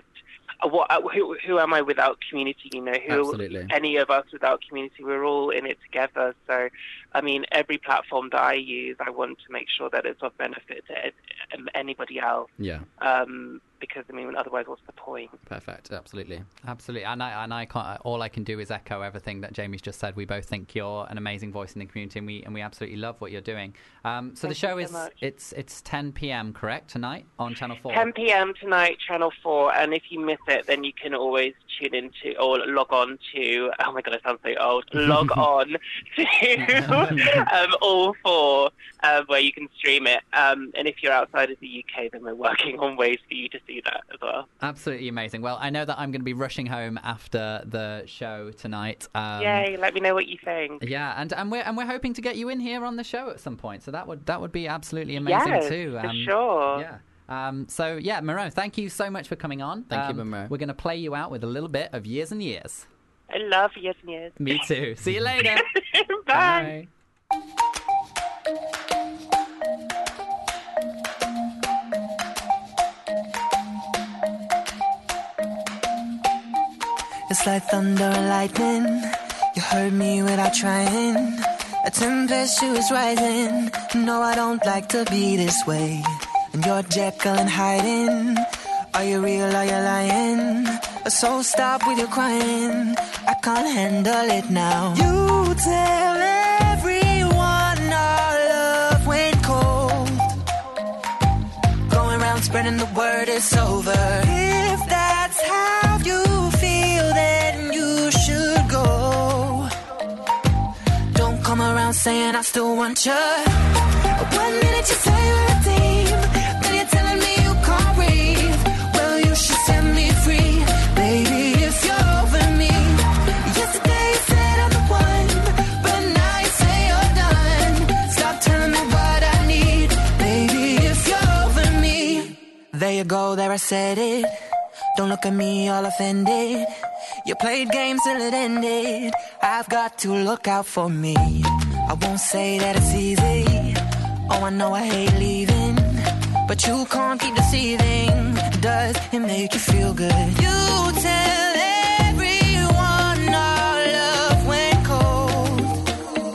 who am I without community? Any of us without community, we're all in it together. So, I mean, every platform that I use, I want to make sure that it's of benefit to anybody else. Because I mean, otherwise, what's the point? Perfect. Absolutely. And I can't. All I can do is echo everything that Jamie's just said. We both think you're an amazing voice in the community, and we absolutely love what you're doing. So the show is it's 10 p.m. correct tonight on Channel 4. 10 p.m. tonight, Channel 4. And if you miss it, then you can always tune into or log on to. Oh my God, I sound so old. Log on to All 4, where you can stream it. And if you're outside of the UK, then we're working on ways for you to see that as well. Absolutely amazing. Well, I know that I'm going to be rushing home after the show tonight. Yay! Let me know what you think. Yeah, and we're hoping to get you in here on the show at some point. So that would be absolutely amazing too. For sure. Yeah. Monroe, thank you so much for coming on. Thank you, Monroe. We're going to play you out with a little bit of Years and Years. I love years and years. Me too. See you later. Bye. It's like thunder and lightning. You heard me without trying. A tempestuous rising. No, I don't like to be this way. And you're Jekyll and hiding. Are you real? Are you lying? So stop with your crying. I can't handle it now. You tell everyone our love went cold. Going around spreading the word it's over. If that's how you feel, then you should go. Don't come around saying I still want you. 1 minute you say you're a team, then you're telling me you can't breathe. Well, you should set me free, baby, if you're over me. Yesterday you said I'm the one, but now you say you're done. Stop telling me what I need, baby, if you're over me. There you go, there I said it. Don't look at me all offended. You played games till it ended. I've got to look out for me. I won't say that it's easy. Oh, I know I hate leaving, but you can't keep deceiving. Does it make you feel good? You tell everyone our love went cold.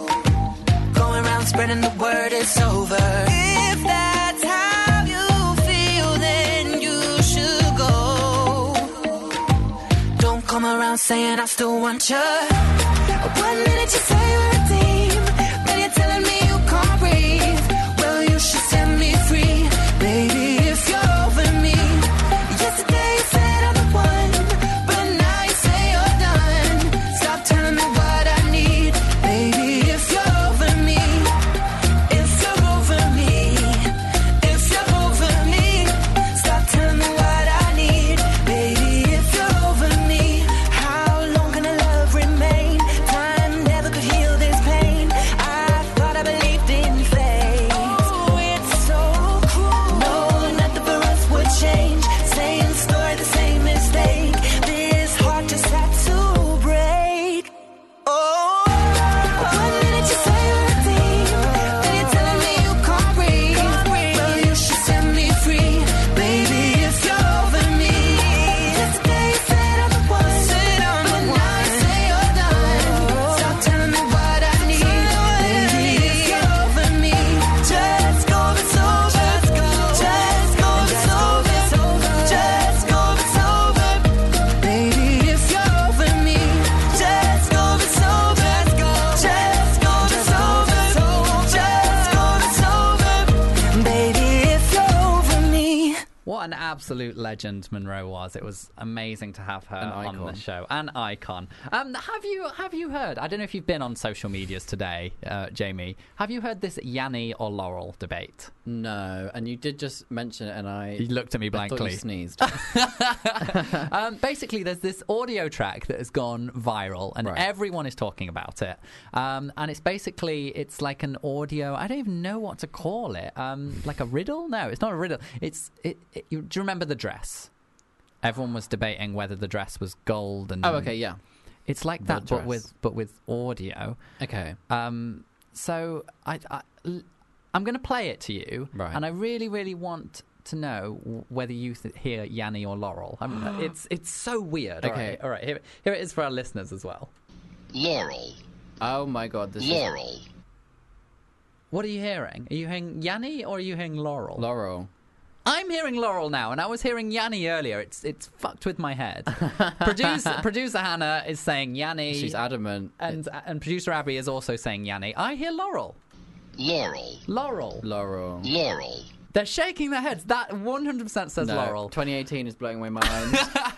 Going around spreading the word it's over. If that's how you feel, then you should go. Don't come around saying I still want you. 1 minute you say you're a team, then you're telling me you can't breathe. Well, you should set me free, baby, if you're over me. Yesterday you said I'm the one, but now you say you're done. Stop telling me what I need, baby, if you're over me. If you're over me, if you're over me. Stop telling me what I need, baby, if you're over me. How long can the love remain? Time never could heal this pain. I thought I believed in fate. Oh, it's so cruel. No, nothing for us would change. Same story, the same mistake. This heart just had to break. Oh, 1 minute you say you're a team, then you're telling me you can't breathe. Well, you should set me free, baby, if you're over me. Yesterday you said I'm the one, but now you say you're done. Stop telling me what I need, baby, if you're over me. Just go, it's over. Just go, it's over. Just go, it's over. Baby, if you're over me. Just go, it's over. Just go, it's over. Just go, it's over. Baby, if you're over me. What an absolute legend Monroe was. It was amazing to have her on the show. An icon. Have you heard, I don't know if you've been on social medias today, Jamie, have you heard this Yanni or Laurel debate? No, and you did just mention it, and You looked at me I thought blankly. you sneezed. Basically, there's this audio track that has gone viral, and Right. everyone is talking about it. And it's like an audio. I don't even know what to call it. Like a riddle? No, it's not a riddle. Do you remember the dress? Everyone was debating whether the dress was gold and. Oh, okay, yeah. It's like The that, dress. but with audio. Okay. So I'm going to play it to you, Right. and I really, really want to know whether you hear Yanni or Laurel. It's so weird. Okay. All right. Here it is for our listeners as well. Laurel. Oh my God, this Laurel. What are you hearing? Are you hearing Yanni or are you hearing Laurel? Laurel. I'm hearing Laurel now, and I was hearing Yanni earlier. It's fucked with my head. Producer Hannah is saying Yanni. She's adamant. And producer Abby is also saying Yanni. I hear Laurel. Laurel. Laurel. Laurel. Laurel. They're shaking their heads. That 100% says No, Laurel. 2018 is blowing my mind.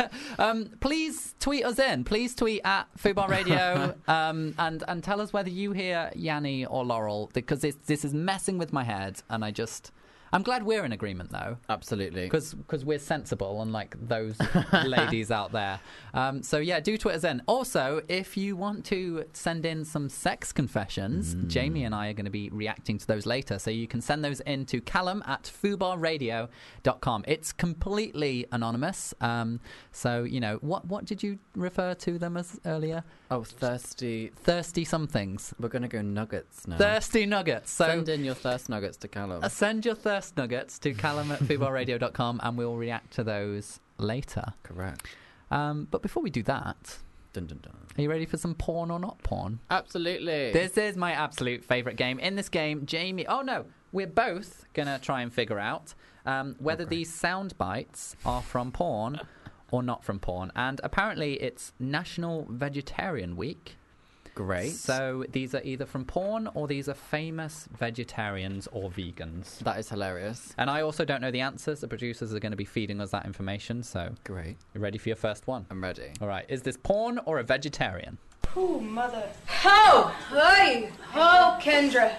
Please tweet us in. Please tweet at Fubar Radio and tell us whether you hear Yanni or Laurel, because this is messing with my head, and I I'm glad we're in agreement, though. Absolutely. Because we're sensible, unlike those ladies out there. So, yeah, do tweet us in. Also, if you want to send in some sex confessions, Jamie and I are going to be reacting to those later. So you can send those in to callum@fubarradio.com. It's completely anonymous. So, you know, what did you refer to them as earlier? Oh, thirsty. Thirsty somethings. We're going to go nuggets now. Thirsty nuggets. So send in your thirst nuggets to Callum. Send your thirst nuggets to callum@fubarradio.com and we'll react to those later. Correct. But before we do that, dun, dun, dun. Are you ready for some porn or not porn? Absolutely. This is my absolute favourite game. In this game, Jamie... Oh, no. We're both going to try and figure out whether these sound bites are from porn or not from porn. And apparently it's National Vegetarian Week. Great. So these are either from porn or these are famous vegetarians or vegans. That is hilarious. And I also don't know the answers. The producers are going to be feeding us that information. So great. You ready for your first one? I'm ready. All right. Is this porn or a vegetarian? Oh, mother. Ho! Hey! Ho, Kendra.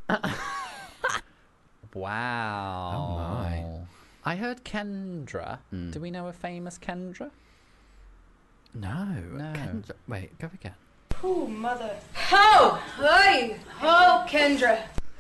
Wow. Oh, my. I heard Kendra. Do we know a famous Kendra? No. Kendra. Wait, go again. Oh, mother. Ho! Hey! Ho, Kendra.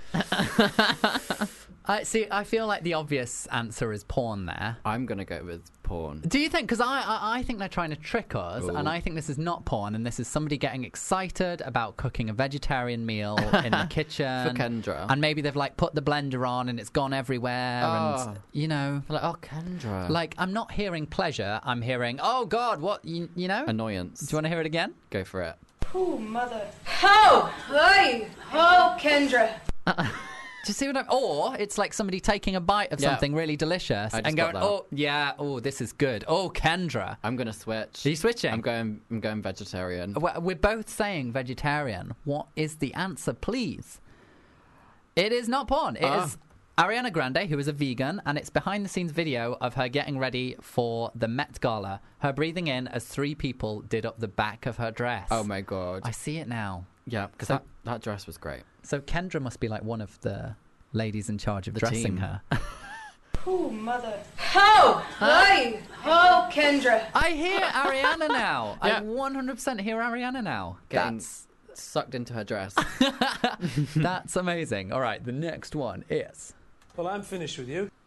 I feel like the obvious answer is porn there. I'm going to go with porn. Do you think? Because I think they're trying to trick us, and I think this is not porn, and this is somebody getting excited about cooking a vegetarian meal in the kitchen. For Kendra. And maybe they've, like, put the blender on and it's gone everywhere, and, you know. Like, oh, Kendra. Like, I'm not hearing pleasure, I'm hearing, oh, God, what, you know? Annoyance. Do you want to hear it again? Go for it. Oh, mother. Ho! Hey! Ho, Kendra. Do you see what I'm... Or it's like somebody taking a bite of something really delicious and going, oh, yeah, oh, this is good. Oh, Kendra. I'm going to switch. Are you switching? I'm going vegetarian. We're both saying vegetarian. What is the answer, please? It is not porn. It is Ariana Grande, who is a vegan, and it's behind-the-scenes video of her getting ready for the Met Gala. Her breathing in as 3 people did up the back of her dress. Oh, my God. I see it now. Yeah, because that dress was great. So Kendra must be like one of the ladies in charge of dressing team. her. Oh, mother. Ho! Hey! Ho, Kendra. I hear Ariana now. I 100% hear Ariana now. Getting sucked into her dress. That's amazing. All right, the next one is... Well, I'm finished with you.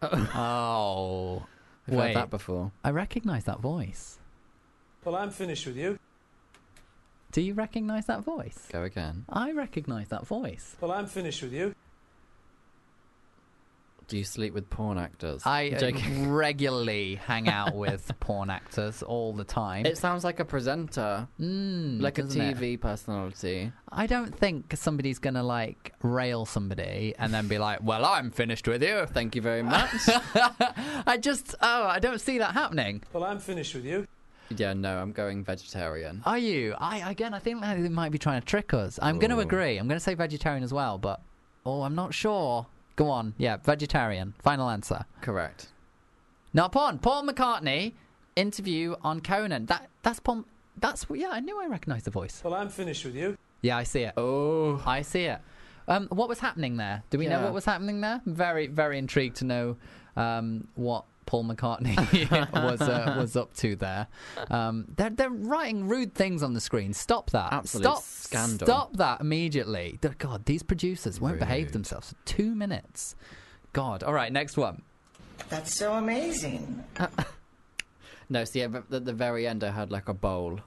Oh. I've heard that before. I recognise that voice. Well, I'm finished with you. Do you recognise that voice? Go again. I recognise that voice. Well, I'm finished with you. Do you sleep with porn actors? I regularly hang out with porn actors all the time. It sounds like a presenter. Like a TV personality. I don't think somebody's going to, like, rail somebody and then be like, well, I'm finished with you. Thank you very much. I don't see that happening. Well, I'm finished with you. Yeah, no, I'm going vegetarian. Are you? I think they might be trying to trick us. I'm going to agree. I'm going to say vegetarian as well, but I'm not sure. Go on. Yeah, vegetarian. Final answer. Correct. Not porn. Paul McCartney interview on Conan. That's Paul. I knew I recognised the voice. Well, I'm finished with you. Yeah, I see it. Oh, I see it. What was happening there? Do we know what was happening there? I'm very, very intrigued to know what Paul McCartney was up to there. They're writing rude things on the screen. Stop that. Absolute scandal. Stop that immediately. God, these producers won't behave themselves for 2 minutes. God. All right, next one. That's so amazing. No, see, at the very end I had like a bowl.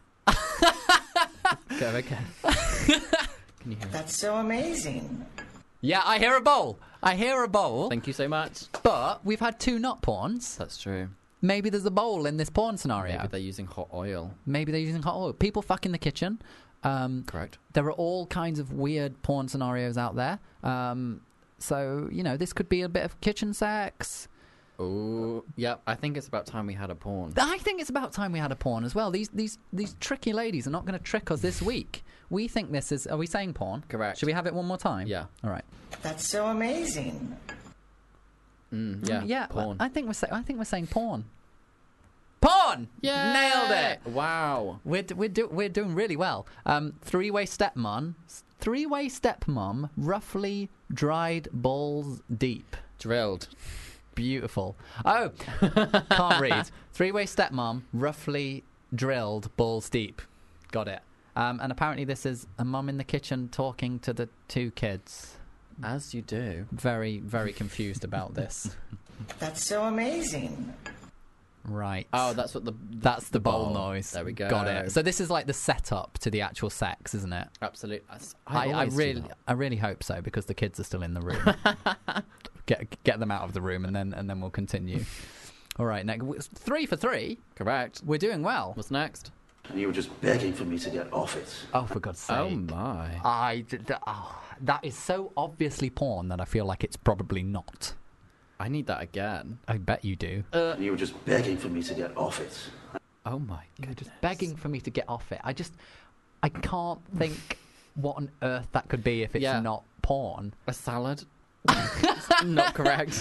Go again. Can you hear That's so amazing. Yeah, I hear a bowl. Thank you so much. But we've had 2 not porns. That's true. Maybe there's a bowl in this porn scenario. Maybe they're using hot oil. People fuck in the kitchen. Correct. There are all kinds of weird porn scenarios out there. So, you know, this could be a bit of kitchen sex. Oh, yeah. I think it's about time we had a porn. I think it's about time we had a porn as well. These tricky ladies are not going to trick us this week. We think this is... Are we saying porn? Correct. Should we have it one more time? Yeah. All right. That's so amazing. Yeah. Porn. I think we're saying porn. Porn. Yeah. Nailed it. Wow. We're doing really well. Three-way stepmom, roughly dried balls deep. Drilled. Beautiful. Oh, can't read. 3-way stepmom, roughly drilled, balls deep. Got it. And apparently this is a mum in the kitchen talking to the 2 kids. As you do. Very, very confused about this. That's so amazing. Right. Oh, that's the bowl noise. There we go. Got it. So this is like the setup to the actual sex, isn't it? Absolutely. I really hope so, because the kids are still in the room. Get them out of the room, and then we'll continue. All right, next 3 for 3. Correct. We're doing well. What's next? And you were just begging for me to get off it. Oh, for God's sake! Oh my! That is so obviously porn that I feel like it's probably not. I need that again. I bet you do. And you were just begging for me to get off it. Oh my You're goodness! just begging for me to get off it. I can't think what on earth that could be if it's not porn. A salad? Not correct.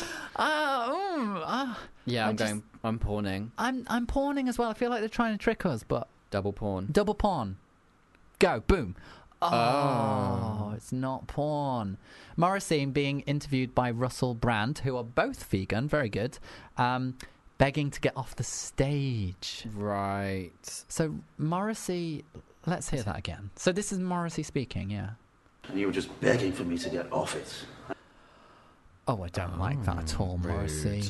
Yeah, I'm porning. I'm porning as well. I feel like they're trying to trick us, but Double porn. double porn. Go, boom. Oh, it's not porn. Morrissey being interviewed by Russell Brand, who are both vegan, very good, begging to get off the stage. Right. So Morrissey, let's hear that again. So this is Morrissey speaking, yeah. And you were just begging for me to get off it. Oh, I don't like that at all, Morrissey.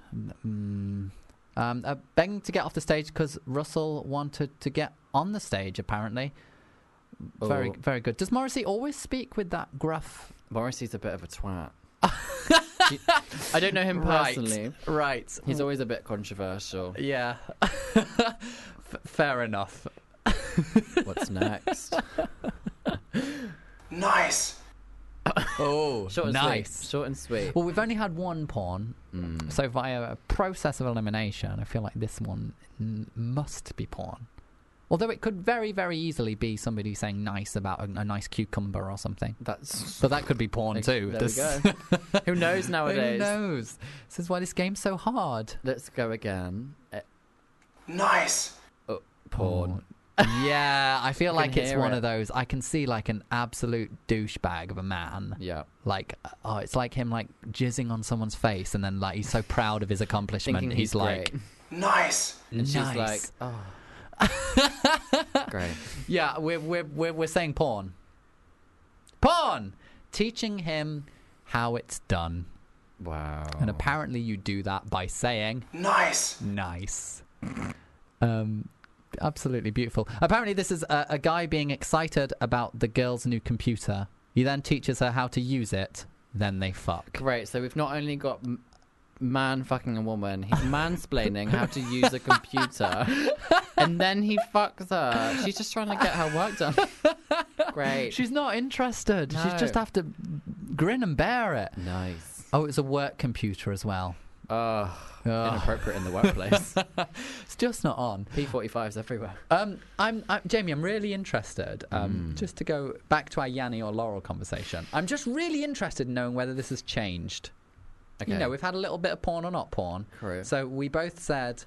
Begging to get off the stage because Russell wanted to get on the stage, apparently. Very, very good. Does Morrissey always speak with that gruff? Morrissey's a bit of a twat. I don't know him personally. Right. He's always a bit controversial. Yeah. Fair enough. What's next? Nice. Oh, Short and nice. Sweet. Short and sweet. Well, we've only had one porn, so via a process of elimination, I feel like this one must be porn. Although it could very, very easily be somebody saying nice about a nice cucumber or something. But that could be porn too. There we go. Who knows nowadays? Who knows? This is why this game's so hard. Let's go again. Nice. Oh, porn. Yeah, I feel like it's one it. of those. I can see like an absolute douchebag of a man. Yeah. Like, it's like him like jizzing on someone's face, and then like he's so proud of his accomplishment. Thinking he's like, great. Nice. And nice. she's like, oh. Great. Yeah, we're saying porn. Porn! Teaching him how it's done. Wow. And apparently you do that by saying nice. Nice. Absolutely beautiful. Apparently this is a guy being excited about the girl's new computer. He then teaches her how to use it. Then they fuck. Great. So we've not only got man fucking a woman, he's mansplaining how to use a computer, and then he fucks her. She's just trying to get her work done. Great. She's not interested. No. She's just have to grin and bear it. Nice. Oh, it's a work computer as well. Inappropriate in the workplace. It's just not on. P45s everywhere. Jamie, I'm really interested. Just to go back to our Yanni or Laurel conversation. I'm just really interested in knowing whether this has changed. Okay. You know, we've had a little bit of porn or not porn. Correct. So we both said.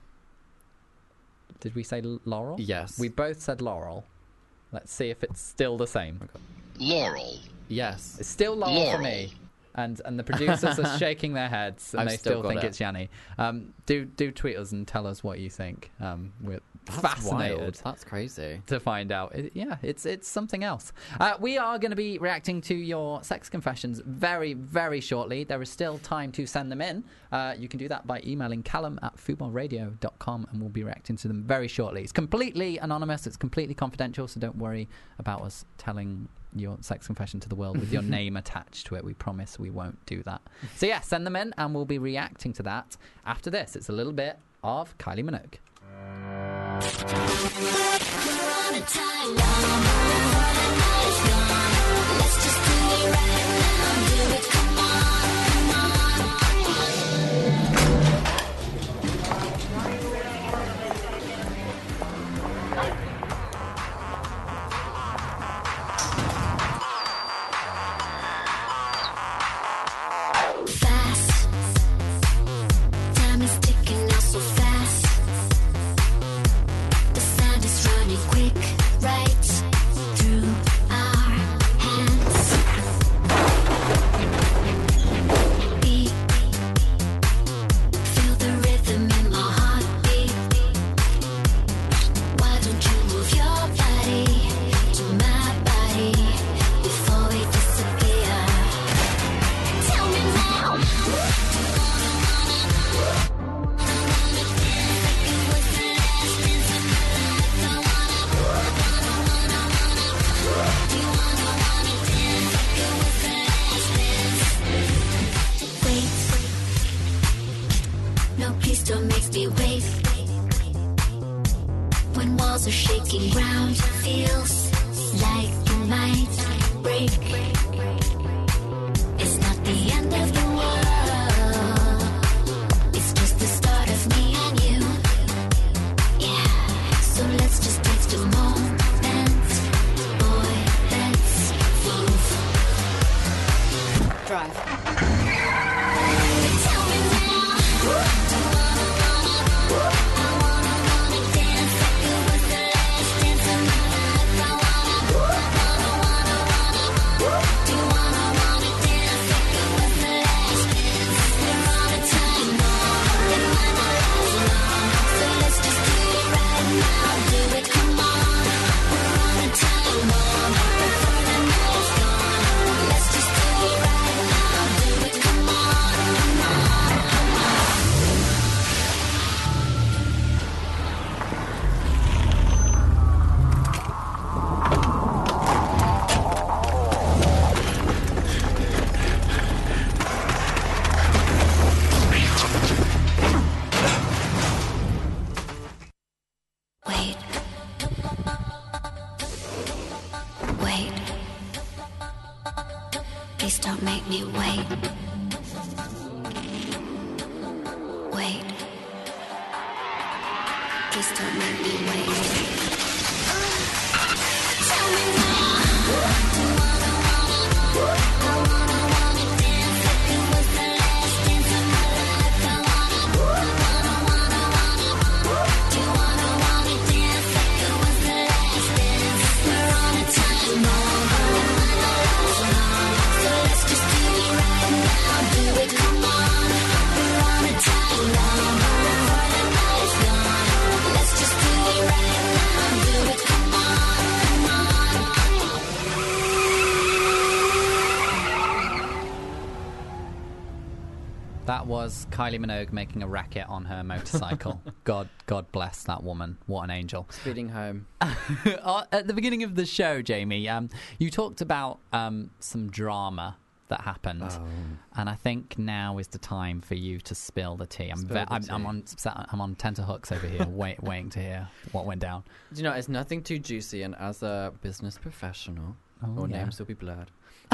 Did we say Laurel? Yes. We both said Laurel. Let's see if it's still the same. Okay. Laurel. Yes. It's still Laurel for me. And the producers are shaking their heads, and I've they still still think got it. it's Yanni. Do tweet us and tell us what you think. We're fascinated. Wild. That's crazy. To find out. It's something else. We are going to be reacting to your sex confessions very, very shortly. There is still time to send them in. You can do that by emailing callum@fubarradio.com, and we'll be reacting to them very shortly. It's completely anonymous. It's completely confidential, so don't worry about us telling your sex confession to the world with your name attached to it. We promise we won't do that. So yeah, send them in, and we'll be reacting to that after this. It's a little bit of Kylie Minogue. Fast. Time is ticking now so fast. The sound is running quick right through our when walls are shaking, ground feels like you might break. It's not the end of the world, it's just the start of me and you. Yeah, so let's just take a moment, boy, let's move. Drive. Tell me now, do you wanna dance like it was the last dance of my life? I wanna do you wanna dance like it was the last dance? We're on a time bomb, and my night is long, so let's just do it right now. Do it, come on. We're on a time bomb, before the night is gone. Let's just do it right now. Do it, come on, come on, come on. Wait. Wait. Please don't make me wait. Wait. Please don't make me wait. Tell me now. Do you wanna dance like it was the last dance of my life? I wanna do you wanna dance like it was the last dance? We're on a time bomb, my night is long, so let's just do it right now. Do it, come on. We're on a time bomb, before the night is gone. Let's just do it right now. Do it, come on, come on. That was Kylie Minogue making a racket on her motorcycle. God bless that woman. What an angel. Speeding home. At the beginning of the show, Jamie, you talked about some drama that happened, and I think now is the time for you to spill the tea. I'm on tenterhooks over here, waiting to hear what went down. Do you know, it's nothing too juicy, and as a business professional, all names will be blurred.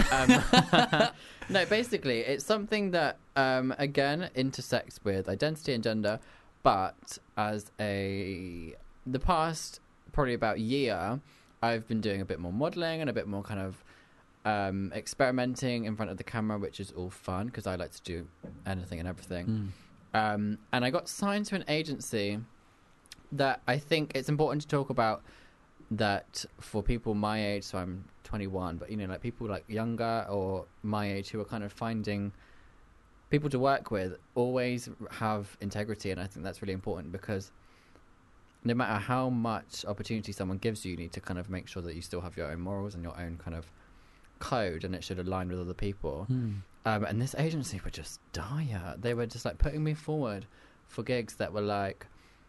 No, basically, it's something that, again, intersects with identity and gender, but as the past probably about year, I've been doing a bit more modelling and a bit more kind of experimenting in front of the camera, which is all fun because I like to do anything and everything. And I got signed to an agency that I think it's important to talk about, that for people my age, so I'm 21, but like people like younger or my age who are kind of finding people to work with, always have integrity. And I think that's really important, because no matter how much opportunity someone gives you, you need to kind of make sure that you still have your own morals and your own kind of code, and it should align with other people. And this agency were just dire. They were just like putting me forward for gigs that were like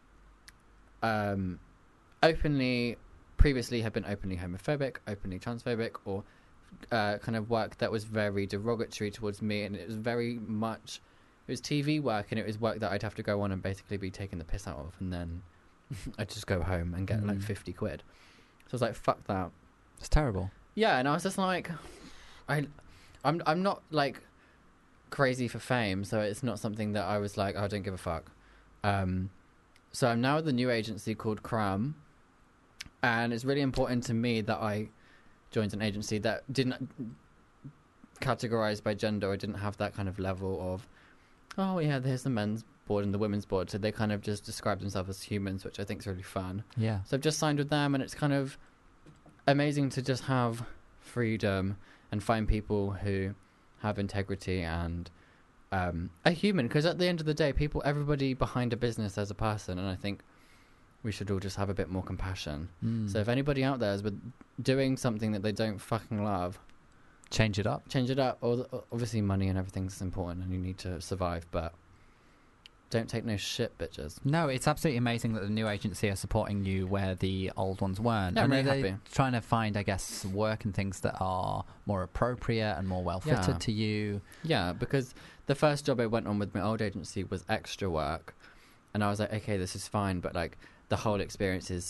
previously had been openly homophobic, openly transphobic, or kind of work that was very derogatory towards me. And it was very much, it was TV work, and it was work that I'd have to go on and basically be taking the piss out of, and then I'd just go home and get like 50 quid. So I was like, fuck that. It's terrible. Yeah, and I was just like, I'm not like crazy for fame, so it's not something that I was like, oh, I don't give a fuck. So I'm now at the new agency called Cram, and it's really important to me that I joined an agency that didn't categorize by gender, or didn't have that kind of level of, oh yeah, there's the men's board and the women's board. So they kind of just describe themselves as humans, which I think is really fun. Yeah. So I've just signed with them, and it's kind of amazing to just have freedom and find people who have integrity and are human, because at the end of the day, everybody behind a business as a person, and I think we should all just have a bit more compassion. So if anybody out there is doing something that they don't fucking love, change it up. Obviously money and everything's important, and you need to survive, but don't take no shit, bitches. No, it's absolutely amazing that the new agency are supporting you where the old ones weren't. Yeah, I'm and really they're happy. trying to find, I guess, work and things that are more appropriate and more well fitted to you. Yeah, because the first job I went on with my old agency was extra work, and I was like, okay, this is fine, but like the whole experience is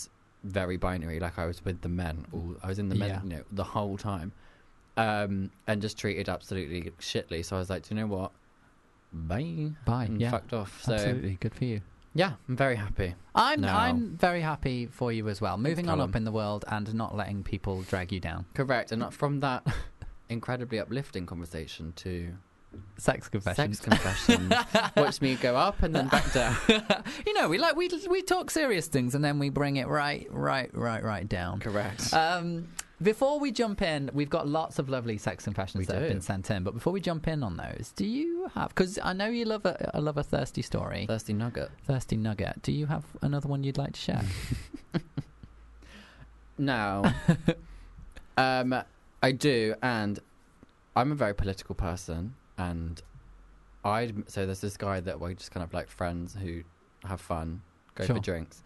very binary. Like I was with the men, I was in the men, Yeah. you know, the whole time, and just treated absolutely shitly. So I was like, do you know what? Bye. And Yeah, fucked off. So absolutely, good for you. yeah, I'm very happy. now. I'm very happy for you as well. Moving on Callum. up in the world and not letting people drag you down. Correct, and from that incredibly uplifting conversation to Sex confessions. sex confessions. Watch me go up and then back down. You know, we talk serious things and then we bring it right down. Correct. Before we jump in, we've got lots of lovely sex confessions We that have do. been sent in. But before we jump in on those, do you have? Because I know you love a thirsty story, Thirsty nugget. thirsty nugget. Do you have another one you'd like to share? Now, I do, and I'm a very political person, and so there's this guy that we're just kind of like friends who have fun, go Sure. for drinks.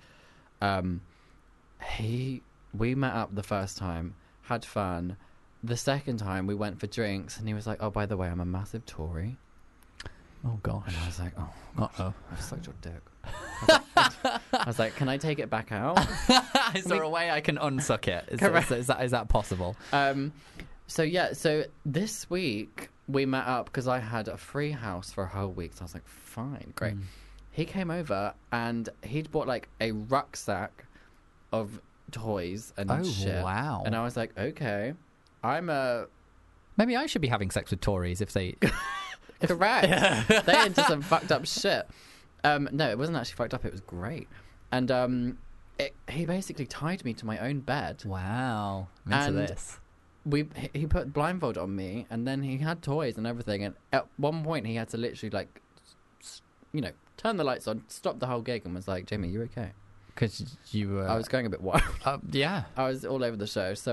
We met up the first time, had fun. The second time we went for drinks, and he was like, "Oh, by the way, I'm a massive Tory." Oh gosh. And I was like, "Oh, Uh-oh. I've sucked your dick." I was like, "Can I take it back out?" Is there a way I can unsuck it? Correct. Is that possible? So this week we met up because I had a free house for a whole week. So I was like, fine, great. He came over and he'd bought like a rucksack of toys and Oh, shit. wow. And I was like, okay, Maybe I should be having sex with Tories if they. correct. They into some fucked up shit. No, it wasn't actually fucked up. It was great. And he basically tied me to my own bed. Wow. I'm into And this. He put blindfold on me, and then he had toys and everything. And at one point, he had to literally like, turn the lights on, stop the whole gig, and was like, "Jamie, you okay?" Because you were. I was going a bit wild. Yeah. I was all over the show. So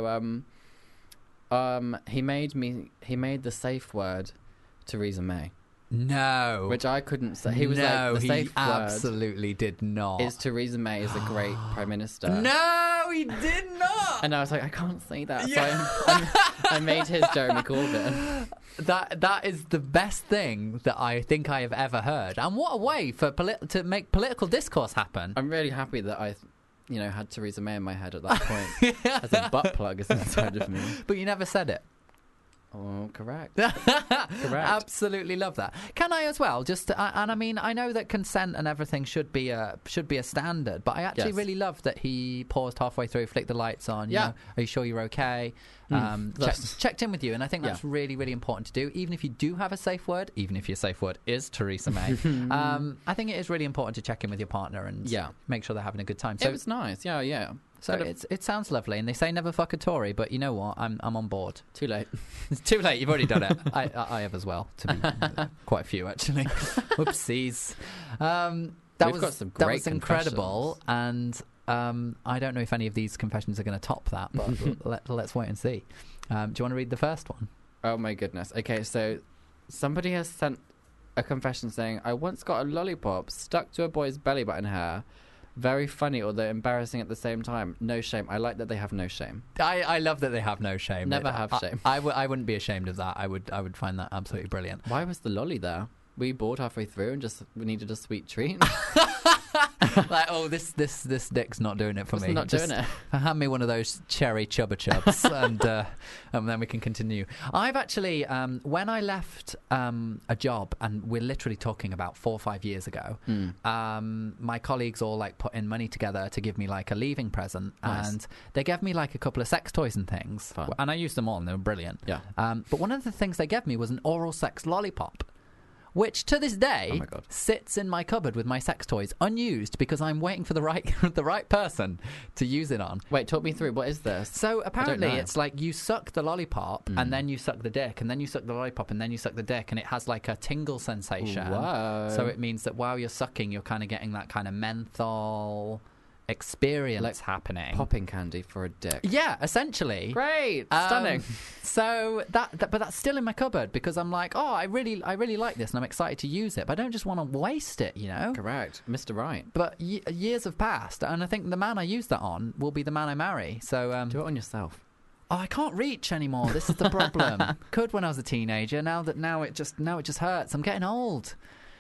he made the safe word Theresa May. No. Which I couldn't say. He was like, the he safe absolutely did not. word is Theresa May is a great prime minister. No, he did not. And I was like, I can't say that. So I made his Jeremy Corbyn. That is the best thing that I think I have ever heard. And what a way for to make political discourse happen. I'm really happy that I had Theresa May in my head at that point. As a butt plug is inside of me. But you never said it. Oh, correct. Correct. Absolutely love that. Can I as well? Just and I mean, I know that consent and everything should be a standard, but I actually Yes. really love that he paused halfway through, flicked the lights on. Yeah. You know, are you sure you're okay? Checked in with you, and I think that's really, really important to do. Even if you do have a safe word, even if your safe word is Theresa May, I think it is really important to check in with your partner and make sure they're having a good time. So it was nice. Yeah. So it sounds lovely, and they say never fuck a Tory, but you know what? I'm on board. Too late. It's too late. You've already done it. I have as well. To be quite a few actually. Whoopsies. That was incredible, and I don't know if any of these confessions are going to top that, but let's wait and see. Do you want to read the first one? Oh my goodness. Okay, so somebody has sent a confession saying, I once got a lollipop stuck to a boy's belly button hair. Very funny, although embarrassing at the same time. No shame. I like that they have no shame. I love that they have no shame. Never have shame. I wouldn't be ashamed of that. I would find that absolutely brilliant. Why was the lolly there? Were you bored halfway through and we needed a sweet treat? Like, oh, this dick's not doing it for me. Not doing it. Hand me one of those cherry chubba chubs, and then we can continue. I've actually, when I left a job, and we're literally talking about 4 or 5 years ago, my colleagues all like put in money together to give me like a leaving present, Nice. and they gave me like a couple of sex toys and things, Fun. and I used them all, and they were brilliant. Yeah. But one of the things they gave me was an oral sex lollipop, which to this day sits in my cupboard with my sex toys unused because I'm waiting for the right person to use it on. Wait, talk me through. What is this? So apparently know. it's like you suck the lollipop and then you suck the dick and then you suck the lollipop and then you suck the dick, and it has like a tingle sensation. Whoa. So it means that while you're sucking, you're kind of getting that kind of menthol experience Like happening. Popping candy for a dick. Yeah, essentially. Great. Stunning. So but that's still in my cupboard because I'm like, oh, I really like this and I'm excited to use it, but I don't just want to waste it, you know? Correct. Mr. Right. But years have passed, and I think the man I use that on will be the man I marry. So do it on yourself. Oh, I can't reach anymore. This is the problem. Could when I was a teenager. Now it just hurts. I'm getting old.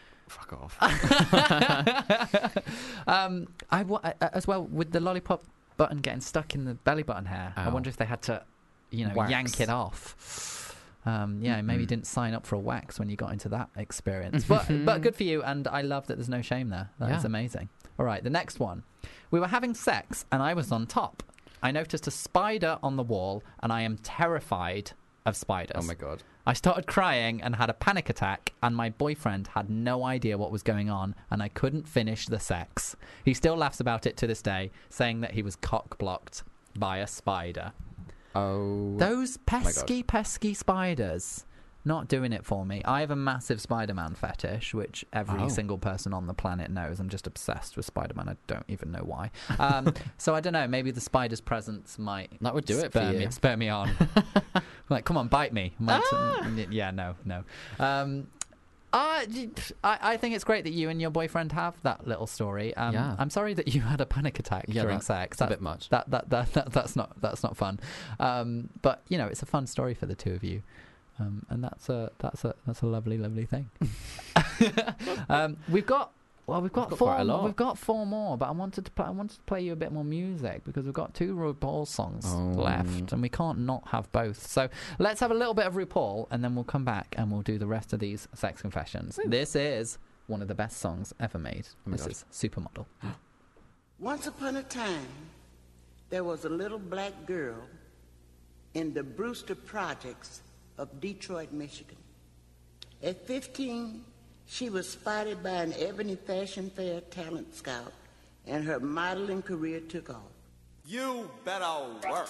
Fuck off. As well with the lollipop button getting stuck in the belly button hair. I Ow. wonder if they had to, Wax. yank it off. Maybe you didn't sign up for a wax when you got into that experience. But good for you, and I love that there's no shame there. That's amazing. All right, the next one. We were having sex, and I was on top. I noticed a spider on the wall, and I am terrified of spiders. Oh my God. I started crying and had a panic attack, and my boyfriend had no idea what was going on, and I couldn't finish the sex. He still laughs about it to this day, saying that he was cock-blocked by a spider. Oh. Those pesky spiders. Not doing it for me. I have a massive Spider-Man fetish, which every single person on the planet knows. I'm just obsessed with Spider-Man. I don't even know why. So I don't know. Maybe the spider's presence might... That would do it for you. Spur me on. Like, come on, bite me. Yeah, no. I think it's great that you and your boyfriend have that little story. I'm sorry that you had a panic attack during sex. That's a bit much. That's not fun. But it's a fun story for the two of you. And that's a lovely thing. We've got four. Quite a lot. We've got four more, but I wanted to play you a bit more music because we've got 2 RuPaul songs left, and we can't not have both. So let's have a little bit of RuPaul, and then we'll come back and we'll do the rest of these sex confessions. This is one of the best songs ever made. This is Supermodel. Once upon a time, there was a little black girl in the Brewster Projects of Detroit, Michigan. At 15, she was spotted by an Ebony Fashion Fair talent scout, and her modeling career took off. You better work.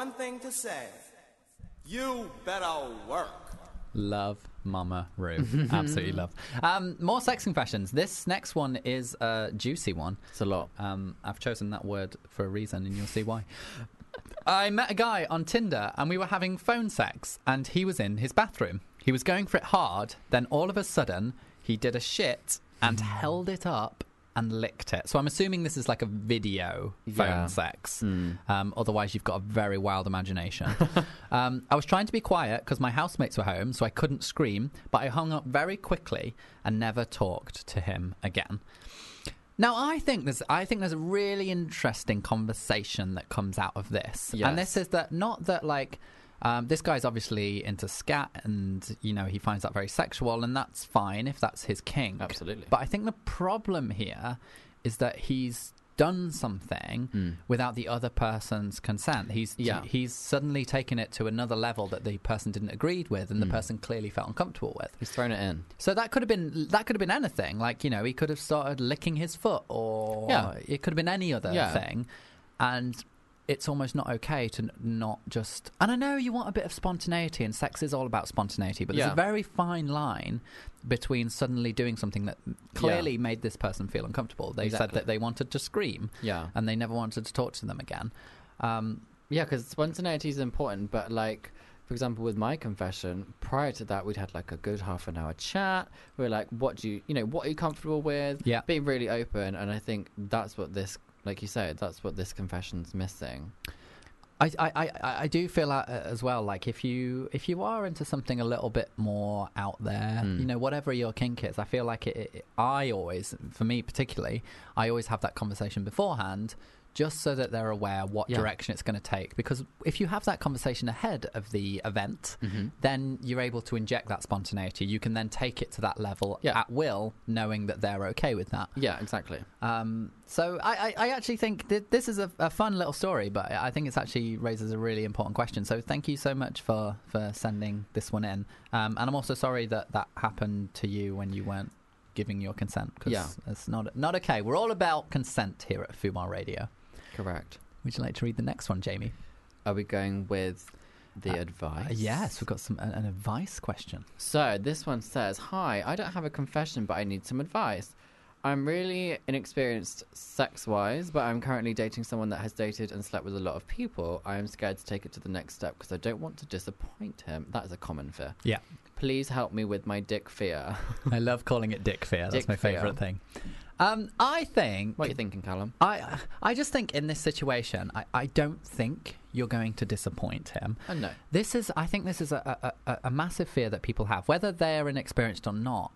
one thing to say. You better work. Love Mama Ru. Absolutely love. More sex confessions. This next one is a juicy one. It's a lot. I've chosen that word for a reason, and you'll see why. I met a guy on Tinder, and we were having phone sex, and he was in his bathroom. He was going for it hard, then all of a sudden, he did a shit and held it up and licked it. So I'm assuming this is like a video phone sex. Otherwise, you've got a very wild imagination. I was trying to be quiet because my housemates were home, so I couldn't scream, but I hung up very quickly and never talked to him again. Now, I think there's a really interesting conversation that comes out of this. Yes. And this is that not that, like, this guy's obviously into scat and, you know, he finds that very sexual, and that's fine if that's his kink. Absolutely. But I think the problem here is that he's done something without the other person's consent. He's suddenly taken it to another level that the person didn't agree with, and the person clearly felt uncomfortable with. He's thrown it in. So that could have been anything. Like, you know, he could have started licking his foot, or it could have been any other thing. And it's almost not okay to not just... And I know you want a bit of spontaneity, and sex is all about spontaneity, but there's a very fine line between suddenly doing something that clearly made this person feel uncomfortable. They said that they wanted to scream, and they never wanted to talk to them again. Because spontaneity is important, but, like, for example, with my confession, prior to that, we'd had, like, a good half an hour chat. We were like, what are you comfortable with? Yeah. Being really open, and I think that's what this... Like you said, that's what this confession's missing. I do feel as well, like if you are into something a little bit more out there, you know, whatever your kink is, I feel like I always, for me particularly, I always have that conversation beforehand, just so that they're aware what direction it's going to take. Because if you have that conversation ahead of the event, then you're able to inject that spontaneity. You can then take it to that level at will, knowing that they're okay with that. Yeah, exactly. So I actually think this is a fun little story, but I think it actually raises a really important question. So thank you so much for sending this one in. And I'm also sorry that happened to you when you weren't giving your consent, because it's not okay. We're all about consent here at Fubar Radio. Correct. Would you like to read the next one, Jamie? Are we going with the advice? Yes, we've got an advice question. So this one says, "Hi, I don't have a confession, but I need some advice. I'm really inexperienced sex-wise, but I'm currently dating someone that has dated and slept with a lot of people. I am scared to take it to the next step because I don't want to disappoint him." That is a common fear. Yeah. "Please help me with my dick fear." I love calling it dick fear. That's my favourite thing. I think... What are you thinking, Callum? I just think in this situation, I don't think you're going to disappoint him. Oh, no. I think this is a massive fear that people have, whether they're inexperienced or not.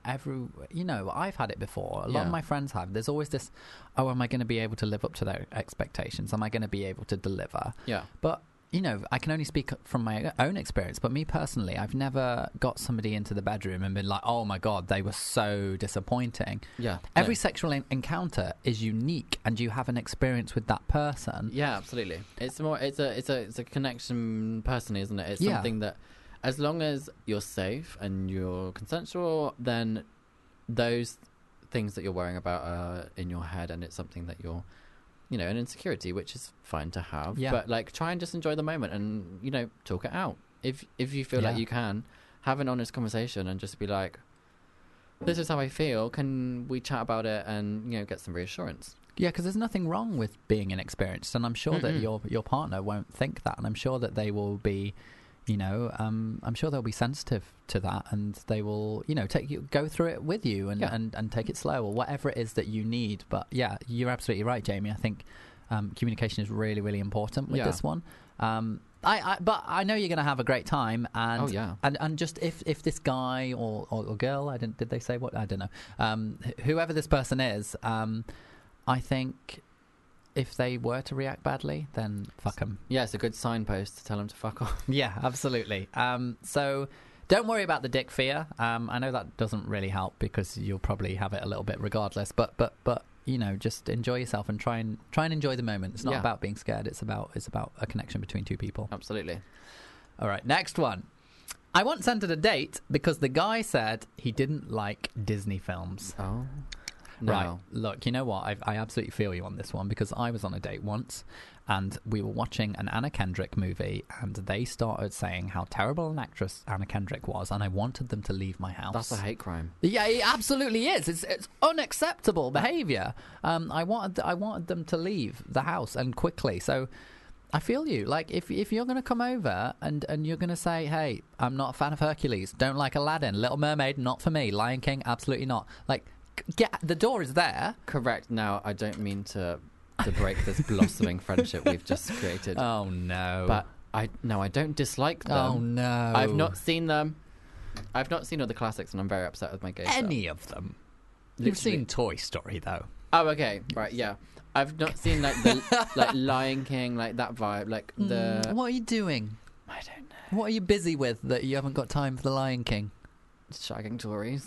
I've had it before. A lot of my friends have. There's always this, am I going to be able to live up to their expectations? Am I going to be able to deliver? Yeah. But... You know, I can only speak from my own experience, but me personally, I've never got somebody into the bedroom and been like, oh my God, they were so disappointing. Yeah. Every sexual encounter is unique, and you have an experience with that person. Yeah, absolutely. It's a connection personally, isn't it? It's something that, as long as you're safe and you're consensual, then those things that you're worrying about are in your head, and it's something that you're... an insecurity, which is fine to have. Yeah. But, like, try and just enjoy the moment and, talk it out. If you feel like you can, have an honest conversation and just be like, this is how I feel. Can we chat about it and, get some reassurance? Yeah, because there's nothing wrong with being inexperienced. And I'm sure that your partner won't think that. And I'm sure that they will be... I'm sure they'll be sensitive to that, and they will, go through it with you and take it slow, or whatever it is that you need. But yeah, you're absolutely right, Jamie. I think communication is really, really important with this one. But I know you're going to have a great time, and and just if this guy or girl, did they say what? I don't know. Whoever this person is, I think. If they were to react badly, then fuck them. Yeah, it's a good signpost to tell them to fuck off. Yeah, absolutely. So don't worry about the dick fear. I know that doesn't really help because you'll probably have it a little bit regardless. But just enjoy yourself and try and enjoy the moment. It's not about being scared. It's about a connection between two people. Absolutely. All right, next one. I once entered a date because the guy said he didn't like Disney films. Oh. No. Right, look, you know what? I absolutely feel you on this one, because I was on a date once and we were watching an Anna Kendrick movie and they started saying how terrible an actress Anna Kendrick was, and I wanted them to leave my house. That's a hate crime. Yeah, it absolutely is. It's unacceptable behaviour. I wanted them to leave the house, and quickly. So I feel you. Like, if you're going to come over and you're going to say, hey, I'm not a fan of Hercules, don't like Aladdin, Little Mermaid, not for me, Lion King, absolutely not. Like, the door is there. Correct. Now, I don't mean to break this blossoming friendship we've just created. Oh, no. But I don't dislike them. Oh, no. I've not seen them. I've not seen all the classics, and I'm very upset with my gay Any self. of them. Literally. You've seen Toy Story, though. Oh, okay. Right, yeah. I've not seen, like, the like Lion King, like, that vibe. Like, the... What are you doing? I don't know. What are you busy with that you haven't got time for the Lion King? Shagging Tories.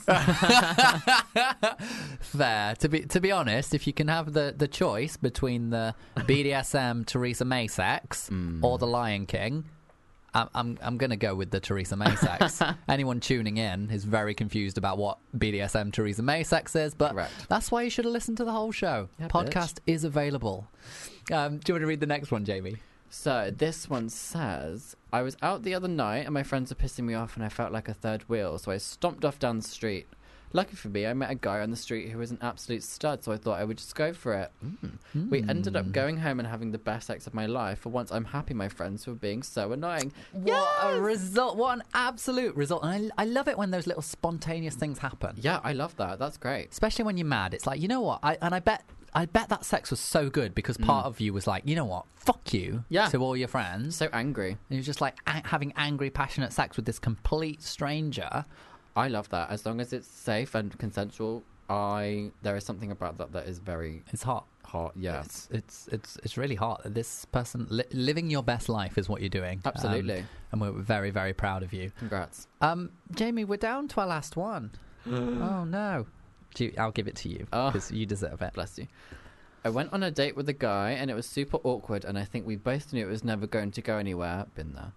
Fair. To be honest, if you can have the choice between the BDSM Theresa May sex or the Lion King, I'm going to go with the Theresa May sex. Anyone tuning in is very confused about what BDSM Theresa May sex is, but that's why you should have listened to the whole show. Yeah, Podcast is available. Do you want to read the next one, Jamie? So this one says, I was out the other night and my friends were pissing me off and I felt like a third wheel, so I stomped off down the street. Lucky for me, I met a guy on the street who was an absolute stud, so I thought I would just go for it. We ended up going home and having the best sex of my life. For once, I'm happy my friends were being so annoying. What a result. What an absolute result. And I love it when those little spontaneous things happen. Yeah, I love that. That's great. Especially when you're mad. It's like, you know what? I bet that sex was so good because part of you was like, you know what? Fuck you to all your friends. So angry. And you're just like having angry, passionate sex with this complete stranger. I love that. As long as it's safe and consensual, there is something about that is very... It's hot. Hot, yes. It's really hot. This person, living your best life is what you're doing. Absolutely. And we're very, very proud of you. Congrats. Jamie, we're down to our last one. Oh, no. I'll give it to you because you deserve it. Bless you. I went on a date with a guy and it was super awkward, and I think we both knew it was never going to go anywhere. Been there.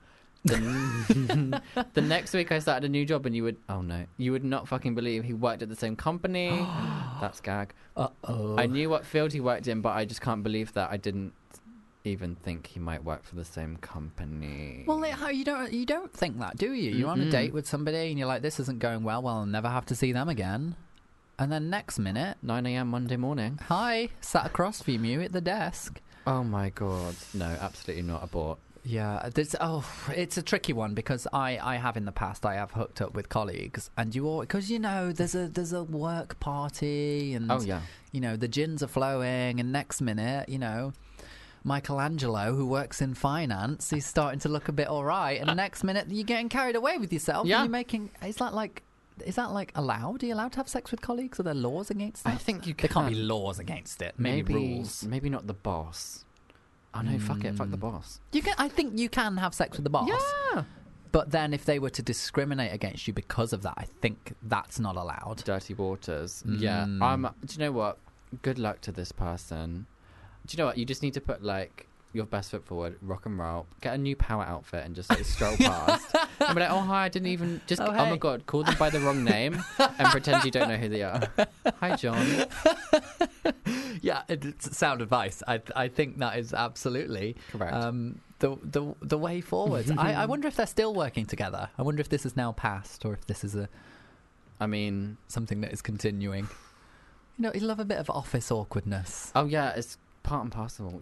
The next week I started a new job and you would not fucking believe he worked at the same company. That's gag. Uh-oh. I knew what field he worked in, but I just can't believe that I didn't even think he might work for the same company. Well, you don't think that, do you? You're on a date with somebody and you're like, this isn't going well, I'll never have to see them again. And then next minute, 9 a.m. Monday morning. Hi, sat across from you at the desk. Oh my god. No, absolutely not. Abort. Yeah, it's a tricky one because I have in the past, I have hooked up with colleagues, and because there's a work party and the gins are flowing, and next minute Michelangelo, who works in finance, he's starting to look a bit alright, and the next minute you're getting carried away with yourself. Yeah, and you're making is that like allowed? Are you allowed to have sex with colleagues? Are there laws against that? I think you can. There can't be laws against it. Maybe rules. Maybe not the boss. Oh no, fuck it, fuck the boss. I think you can have sex with the boss. Yeah. But then if they were to discriminate against you because of that, I think that's not allowed. Dirty waters. Yeah. Do you know what? Good luck to this person. Do you know what? You just need to put your best foot forward, rock and roll, get a new power outfit and just stroll past. And be like, oh hi, I didn't even oh my god, call them by the wrong name and pretend you don't know who they are. Hi John. Yeah, it's sound advice. I think that is absolutely correct. The way forward. I wonder if they're still working together. I wonder if this is now past or if this is something that is continuing. You love a bit of office awkwardness. Oh yeah, it's part and parcel,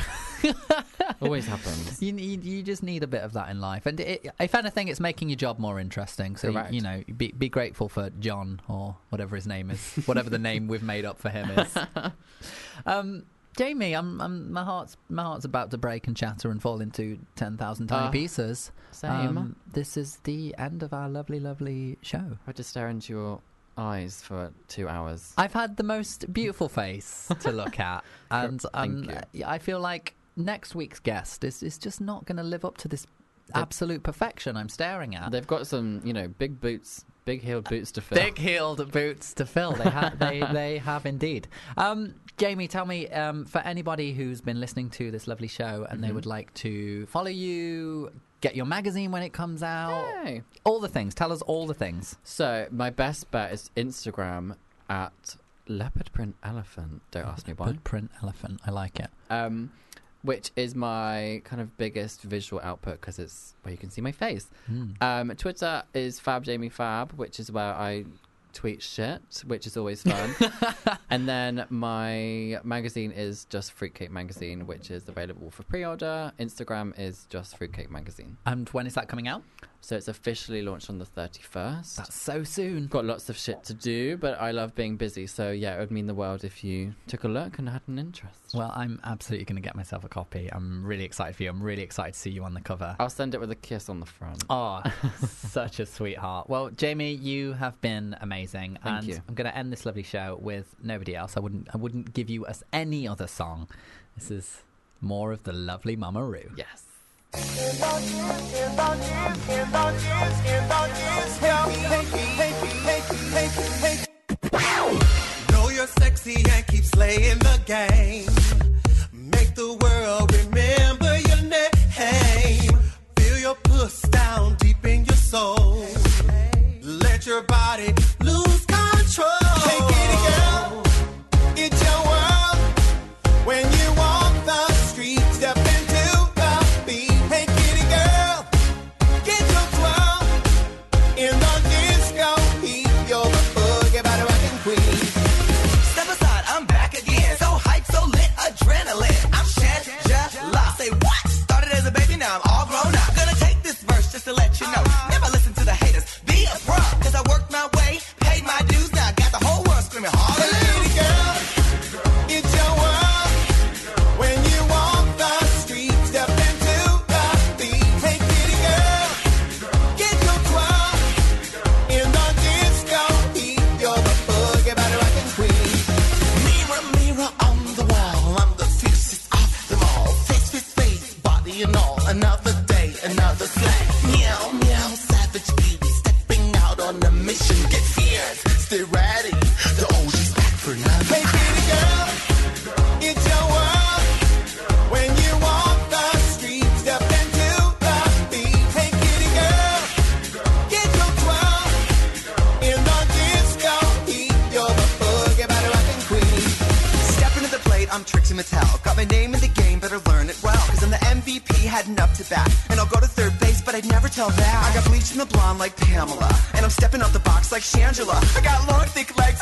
always happens. You just need a bit of that in life, and if anything, it's making your job more interesting. So be grateful for John or whatever his name is, whatever the name we've made up for him is. Jamie, my heart's about to break and shatter and fall into 10,000 tiny pieces. Same. This is the end of our lovely, lovely show. I had to stare into your eyes for 2 hours. I've had the most beautiful face to look at, and I feel like next week's guest is just not going to live up to this absolute perfection I'm staring at. They've got some, big boots, big-heeled boots to fill. Big-heeled boots to fill. They have indeed. Jamie, tell me, for anybody who's been listening to this lovely show and they would like to follow you, get your magazine when it comes out, all the things. Tell us all the things. So my best bet is Instagram at Leopard print elephant. Don't ask me why. Leopard print elephant. I like it. Which is my kind of biggest visual output because it's where you can see my face. Twitter is FabJamieFab, which is where I tweet shit, which is always fun. And then my magazine is just Fruitcake Magazine, which is available for pre-order. Instagram is just Fruitcake Magazine. And when is that coming out? So it's officially launched on the 31st. That's so soon. Got lots of shit to do, but I love being busy. So yeah, it would mean the world if you took a look and had an interest. Well, I'm absolutely going to get myself a copy. I'm really excited for you. I'm really excited to see you on the cover. I'll send it with a kiss on the front. Oh, such a sweetheart. Well, Jamie, you have been amazing. Thank you. I'm going to end this lovely show with nobody else. I wouldn't give you us any other song. This is more of the lovely Mama Ru. Yes. Know you're sexy and keep slaying the game. Make the world remember your name. Feel your puss down deep in your soul. Let your body lose control. Hey, kitty girl, it's your world. When you walk the street, step into the beat. Hey, kitty girl, get your twirl in the disco heat. You're the boogie body rockin' queen. Step aside, I'm back again. So hype, so lit, adrenaline. I'm Shangela. Say what? Started as a baby, now I'm all grown up. Gonna take this verse just to let you know. Never listen to the haters. Be a pro, cause I worked my way, paid my dues, now I got the whole world screaming hallelujah. Hey, kitty girl, it's your world. When you walk the street, step into the beat. Hey, kitty girl, get your twirl in the disco heat. You're the boogie body rockin' queen. Mirror, mirror on the wall, I'm the fiercest of them all. Face with face, body and all. Another day, another slay. Meow, meow, savage baby. On the mission, get fierce, stay ready. The OG's back for now. Hey, kitty girl, it's your world. When you walk the street, step into the beat. Hey, kitty girl, get your twirl in the disco heat. You're the boogie body rockin' queen. Step into the plate, I'm Trixie Mattel. Got my name in the game, better learn it well. Cause I'm the MVP, heading up to bat. And I'll go to third base, but I'd never tell that. I got bleach in the blonde like Pamela. And I'm stepping out the box like Shangela. I got long, thick legs